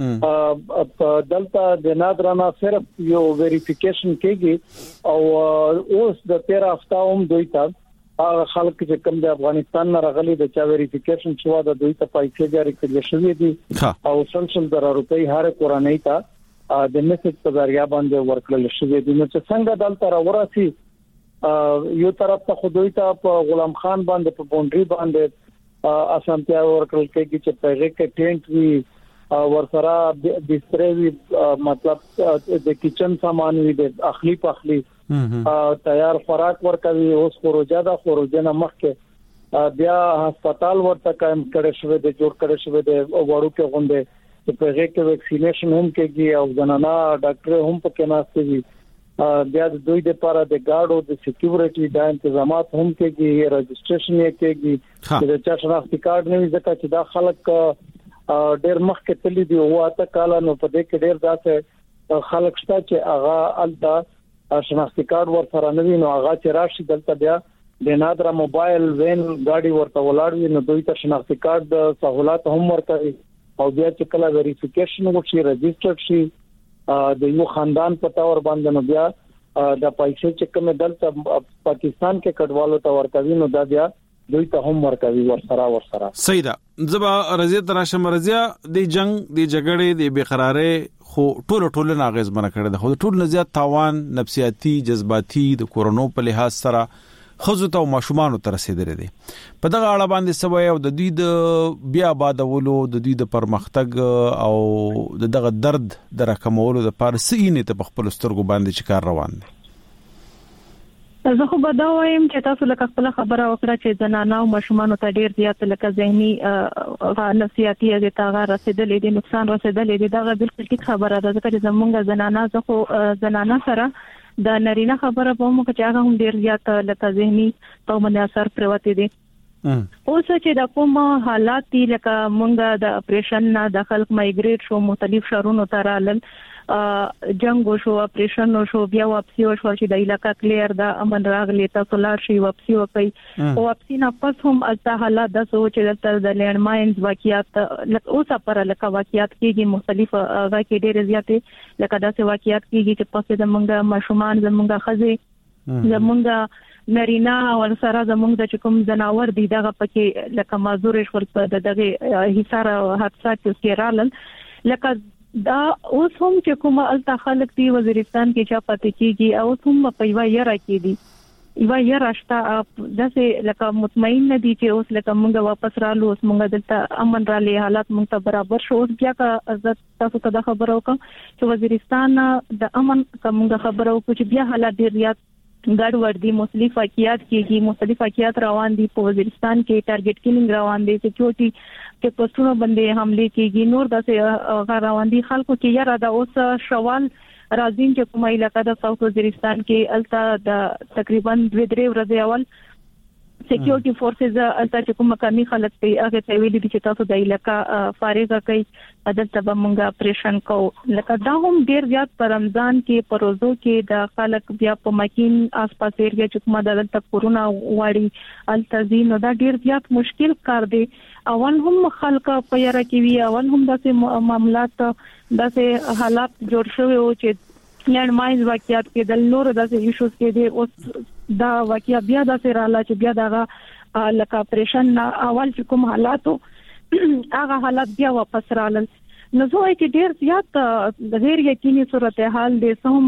دلته د نادرانه صرف یو ویریفیکیشن کېږي او اوس د 13 هفته هم دوی ته خلک چې کوم د افغانستان نه راغلي د چا ویریفیکیشن شو د دوی ته پیسې جاری کړل شوې دي او 100,000 روپۍ هر کورنۍ ته د میسج په ذریعہ باندې ورکړل شوې دي نو چې څنګه دلته راوراسي یو طرف ته خدای ته په غلام خان باندې په بونډري باندې اسانتیا ورکړل کېږي چې پیغه کې ټینټ وی ورسره بستر وی مطلب د کچن سامان وی د اخلي پخلي تیار خوراک ورکوي اوس خروجه دا خروجه نه مخکې بیا هسپتال ورته قائم کړی شوی د جوړ کړی شوی د وړو کې غونډه چې په هغه کې ویکسینیشن هم کېږي او زنانا ډاکټر هم پکې ناشته وي بیا د دوی لپاره د ګاډو د سکیورټي د تنظیمات هم کېږي رجسټریشن یې کېږي د چا شناختی کارت نه وي ځکه چې دا خلک ډېر مخکې تللی دی او اته کال نو په دې کې ډېر داسې خلک شته چې هغه الته شناختی کارت ورسره نه وي نو هغه چې راشي دلته بیا د نادره موبایل وین ګاډي ورته ولاړ وي نو دوی ته شناختی کارت د سہولت هم ورکوي او بیا چې کله ویریفیکیشن وشي رجسټر شي د یو خاندان په تور باندې نو بیا د پیسې چې کوم دلته پاکستان کې کډوالو ته ورکوي نو دا بیا دوی ته هم ورکوي ورسره سیدا زبا رضیت راشم رضیا د جنگ د جګړې د بیقراری خو ټول ناغز منه کړی د خو ټول نزيات تاوان نفسیاتی جذباتي د کورونو په لحاظ سره خزو ته ماشومان تر رسیدلې دي په دغه اړه باندې سوي او د دوی د بیا آبادولو د دوی د پرمختګ او دغه درد د راکمولو د پارسینې ته خپل سترګو باندې چې کار روان دي زه خو به دا وایم چې تاسو لکه خپل خبره وکړه چې زنانه او ماشومان ته ډیر زیات لکه ذهني نفسیاتي د تاغه رسیدلې دي نقصان رسیدلې دي دا بالکل ټیک خبره ده ځکه چې زمونږ زنانه زه خو زنانه سره د نارینه خبره په موږ چې هغه هم ډیر زیات لکه ذهني په باندې اثر پروت دي اوس چې د کوم حالات دي لکه مونږ د اپریشن نه د خلک مایګریټ شو مختلف شهرونو ته رالل جنگ وشو اپریشن وشو بیا واپسی وشو چې د علاقہ کلیر دا امن راغلی تاسو لار شي واپسی وکي او واپسی نه پس هم الته حالات د سوچ د لینډ ماینز واقعیات لکه اوسه پر لکه واقعیات کېږي مختلف واقع ډېر زیاتې لکه داسې واقعیات کېږي چې پس د منګه ماشومان زمونږه خزي زمونږه نرینا او سره زمونږ د کوم جناور دي دغه پکې لکه مازور شول په دغه حصار حادثات کې رالل لکه دا اوس هم چې کومه الته خلک دی وزیرستان کې چا پاتې کیږي او هم په یو یاره کې دي یو یاره شته داسې لکه مطمئن نه دي چې اوس لکه موږ واپس رالو اوس موږ دلته امن رالي حالات موږ ته برابر شو اوس بیا کا عزت تاسو ته خبرو کوم چې وزیرستان د امن کومه خبرو کو چې بیا حالات ډیر زیات ګډوډ دي مختلف واقعیات کېږي مختلف واقعیات روان دي په وزیرستان کې ټارګټ کیلینګ روان دي سکیورټي کې پښتون باندې حمله کېږي نور داسې روان دي خلکو کې یاره دا اوس شوال راځین چې کومه علاقہ د ساوث وزیرستان کې الته د تقریبا 2-3 ورځې اول سکیورټي فورسز الته چې کومه کمی خلک په هغه ته ویلي چې تاسو د علاقہ فارغه کوي عدالت به مونږه اپریشن کو لکه دا هم ډیر زیات پر رمضان کې پروزو کې د خلک بیا په مکین آس-پاس ایریا چې کومه د عدالت کورونا واړي التزین دا ډیر زیات مشکل کار دی اول هم خلک په یاره کې وی اول هم داسې معاملات داسې حالات جوړ شوی او چې لینډ ماینز واقعیات کې د نور داسې ایشوز کې دي اوس دا واقعیا بیا داسې رااله چې بیا دغه لکه اپریشن اول چې کوم حالاتو هغه حالات بیا واپس رالل نو زه وايي چې ډیر زیات غیر یقیني صورتحال دي سم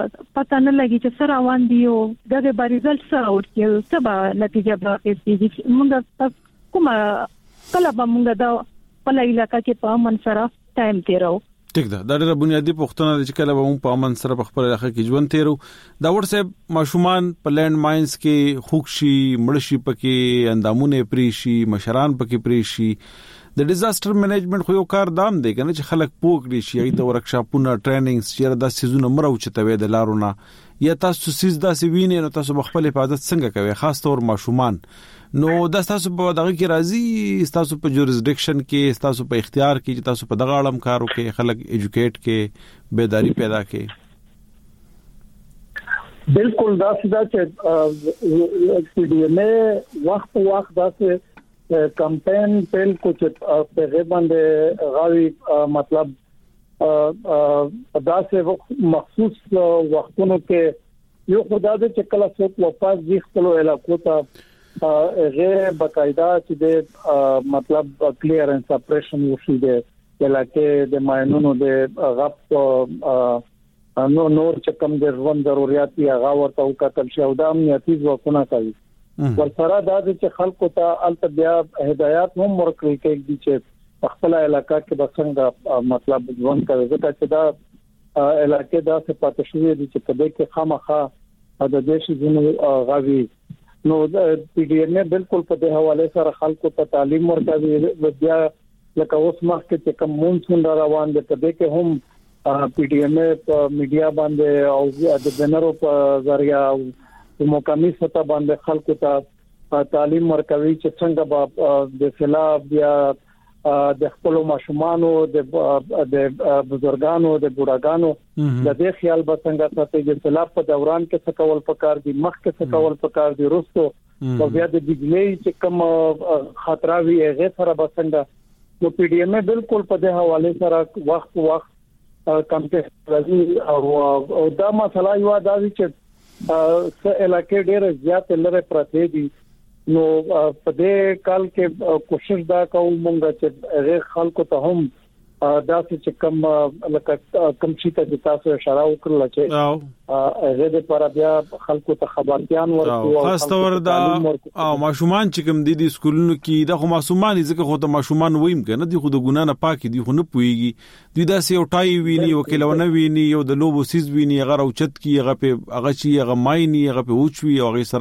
پته نه لګي چې سره روان دي او دغه به ریزلټ سره ورکړي سبا نتیجه به کېږي موږ کومه کله به موږ دا په علاقہ کې په امن سره ټایم تیرو ټیک ده دا ډېر بنیادی پوښتنه ده چې کله به موږ په امن سره په خپل علاقه کې ژوند تیرو دا ورسې ماشومان په لینډ ماینز کې خوښشي مړشي پکې اندامونه پریشي مشران پکې پریشي د ډیزاستر منیجمنت خو یو کار دام دی کنه چې خلک پوکړي شي د ورکشاپونو ټریننګز چې دا سيزونه مرو چتوي د لارونه یا تاسو سیز دا سوینه نو تاسو خپل حفاظت څنګه کوي خاص تور ماشومان نو دا تاسو په دغه کې راځي تاسو په جورسډکشن کې تاسو په اختیار کې چې تاسو په دغه اړم کارو کې خلک ایجوکیټ کې بیداری پیدا کې بالکل دا سدا چې پی ډی ایم وخت دا چې کمپاین پیل کو چې په غوښبند غاوی مطلب دا سه مخصوص وختونو کې یو خدای دې چې کله څوک واپس ځي خپل علاقو ته غیر باقاعده چې د مطلب کلیرنس اپریشن وشي د علاقې د ماینونو د غپ نور چې کوم د ژوند ضرورت یا غاورته او کتل شي او د امنیتي ځواکونه کوي ورسره دا چې خلکو ته الته بیا هدایات هم ورکړي کېږي چې خپل علاقہ کې بسنګ مطلب ژوند کوي ځکه چې دا علاقې دا څه پاتې شوی دي چې په دې کې خامخا د دیشي جنو غوي نو پی ډی ایم بالکل په دې حواله سره خلکو ته تعلیم ورکوي بیا لکه اوس مخکې چې کوم مونږ روان دي په دې کې هم پی ډی ایم په میډیا باندې او د بنرو په ذریعہ په مقامي سطح باندې خلکو ته تعلیم ورکوي چې څنګه د سیلاب یا د خپل ماشومانو د بزرګانو د بوډاګانو د دې خیال به څنګه ساتي چې سیلاب په دوران کې څه کول پکار دي مخ کې څه کول پکار دي وروسته او بیا د بجلی چې کوم خطر وي هغه سره به څنګه نو پی ډی ایم بالکل په دې حواله سره وخت کمپیوټر راځي او دا مسله یو دا چې علاقې ډېر زیات لره پراته دي نو په دې کال کې کوشش دا کوم مونږ چې غیر خلکو ته هم دا چې کوم لکه کوم شي ته تاسو اشاره وکړل چې هغه د پر بیا خلکو ته خبرتيان ورکوي خاص تور دا او ماشومان چې کوم دي سکولونو کې د ماشومان ځکه خو د ماشومان ویم کنه دي خو د ګنا نه پاک دي خو نه پويږي دوی دا سه ټای ویني وکیلونه ویني یو د لوبو سیز ویني هغه اوچت کی هغه په هغه چی هغه مایني هغه په اوچوي او هغه سره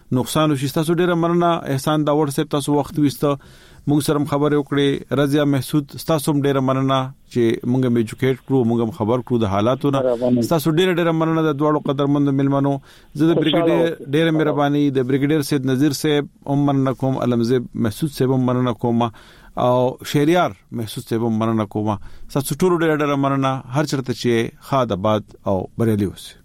نقصان وشي. تاسو ډیره مننه احسان داور صاحب، تاسو وخت وسته موږ سره خبرې وکړې. رضیا محسود تاسو ډیره مننه چې موږ هم ایجوکیټ کړو، موږ خبر کړو د حالاتونو. تاسو ډیره مننه د دوړو قدرمند ملمنو. زه د بریګیډیر ډیره مهرباني د بریګیډیر سید نذیر صاحب هم مننه کوم، علمزه محسود صاحب هم مننه کوم او شهریار محسود صاحب هم مننه کوم. تاسو ټول ډیره مننه. هر چرته چې خاد آباد او بریالي اوسئ.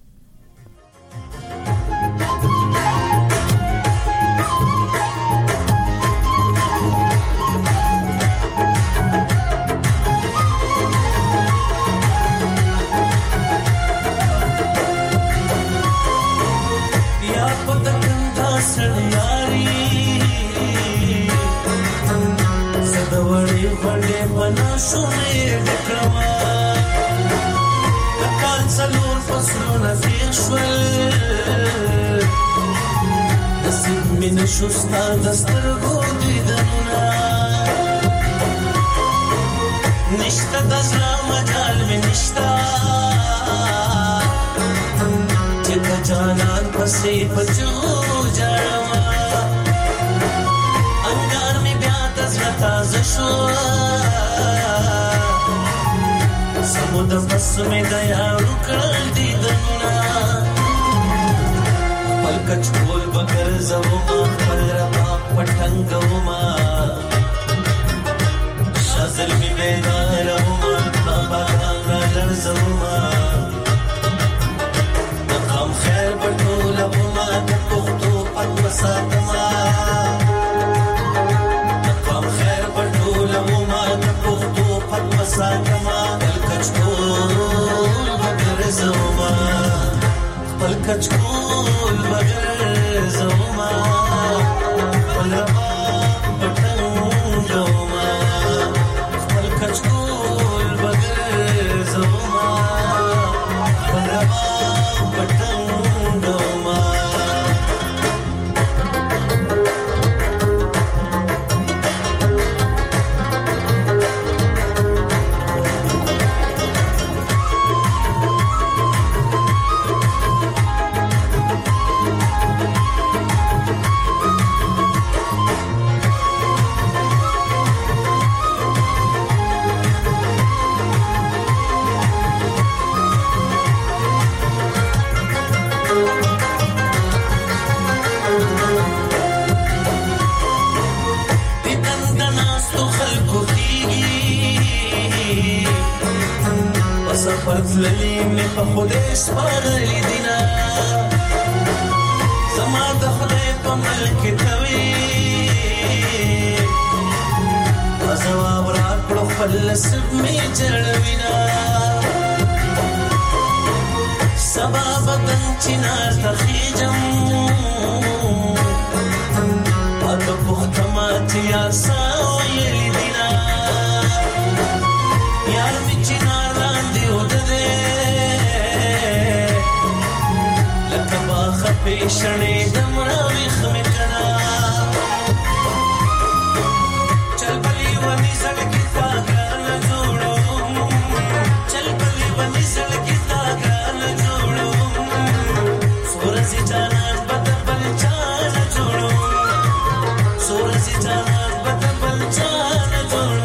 شوستا دستر ګودي دنا نشتا دزلا مجال میں نشتا چې جانان پسې پچو جاړما انګار می بیا دزلا تازه شو سمود پس می دیا وکړل دي دنا پلکچ کول بغیر زوما پرما پټنګوما شازل می بیدارما بابا غلر زوما مقام خیر بټول وما د پختو پد ساتما مقام خیر بټول وما د پختو پد ساتما پلکچ کول بغیر زوما پلکچ کول بغیر زوما پلما پټنګوما پلکچ کول بغیر زوما پلما پټنګوما پرتللی می په خدای سپارلی دینا زما د خدای په ملک توی وزواب را کړو فلسف می جړوینا سبب بدن چنار تخیجم پد پختماتی آساویلی دینا یار می چنار پیشنے دمرا ویخ میں کنا چل بلی ونی سڑکی تاگا نہ جوڑو چل بلی ونی سڑکی تاگا نہ جوڑو سورسی جانان بدبل چانا جوڑو سورسی جانان بدبل چانا جوڑو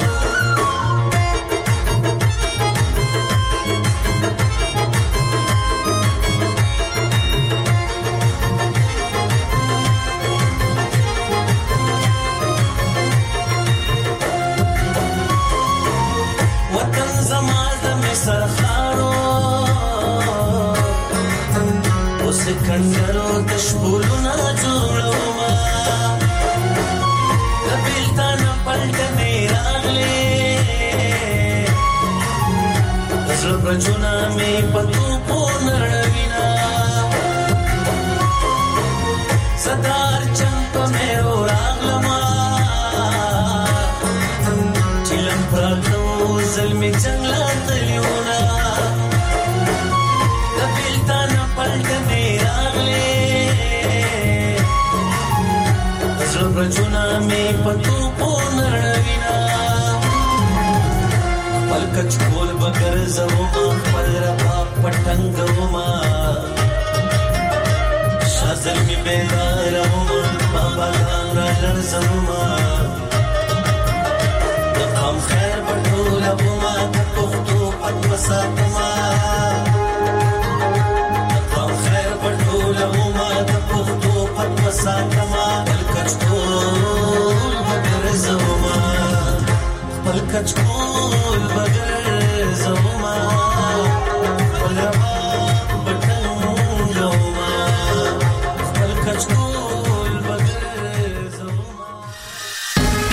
کندرو تشبولنا جوړوما دبلتان پلټنې راغلې زړه پرچونا مې پتو په نړوینا صدار چمپ مې راغلما چلم پراتو زلمي جنگلا تلیونا دبلتان پلټنې رجونا میں پتو پو نڑوینا پلکچ کول بگر زوما پل ربا پٹنگوما زلمی بیدارم بابا دان را لرزم دقام خیر بطول ابوما تپختو پت مساتما دقام خیر بطول ابوما تپختو پت مساتما بلکچکول بدرزوما بلکچکول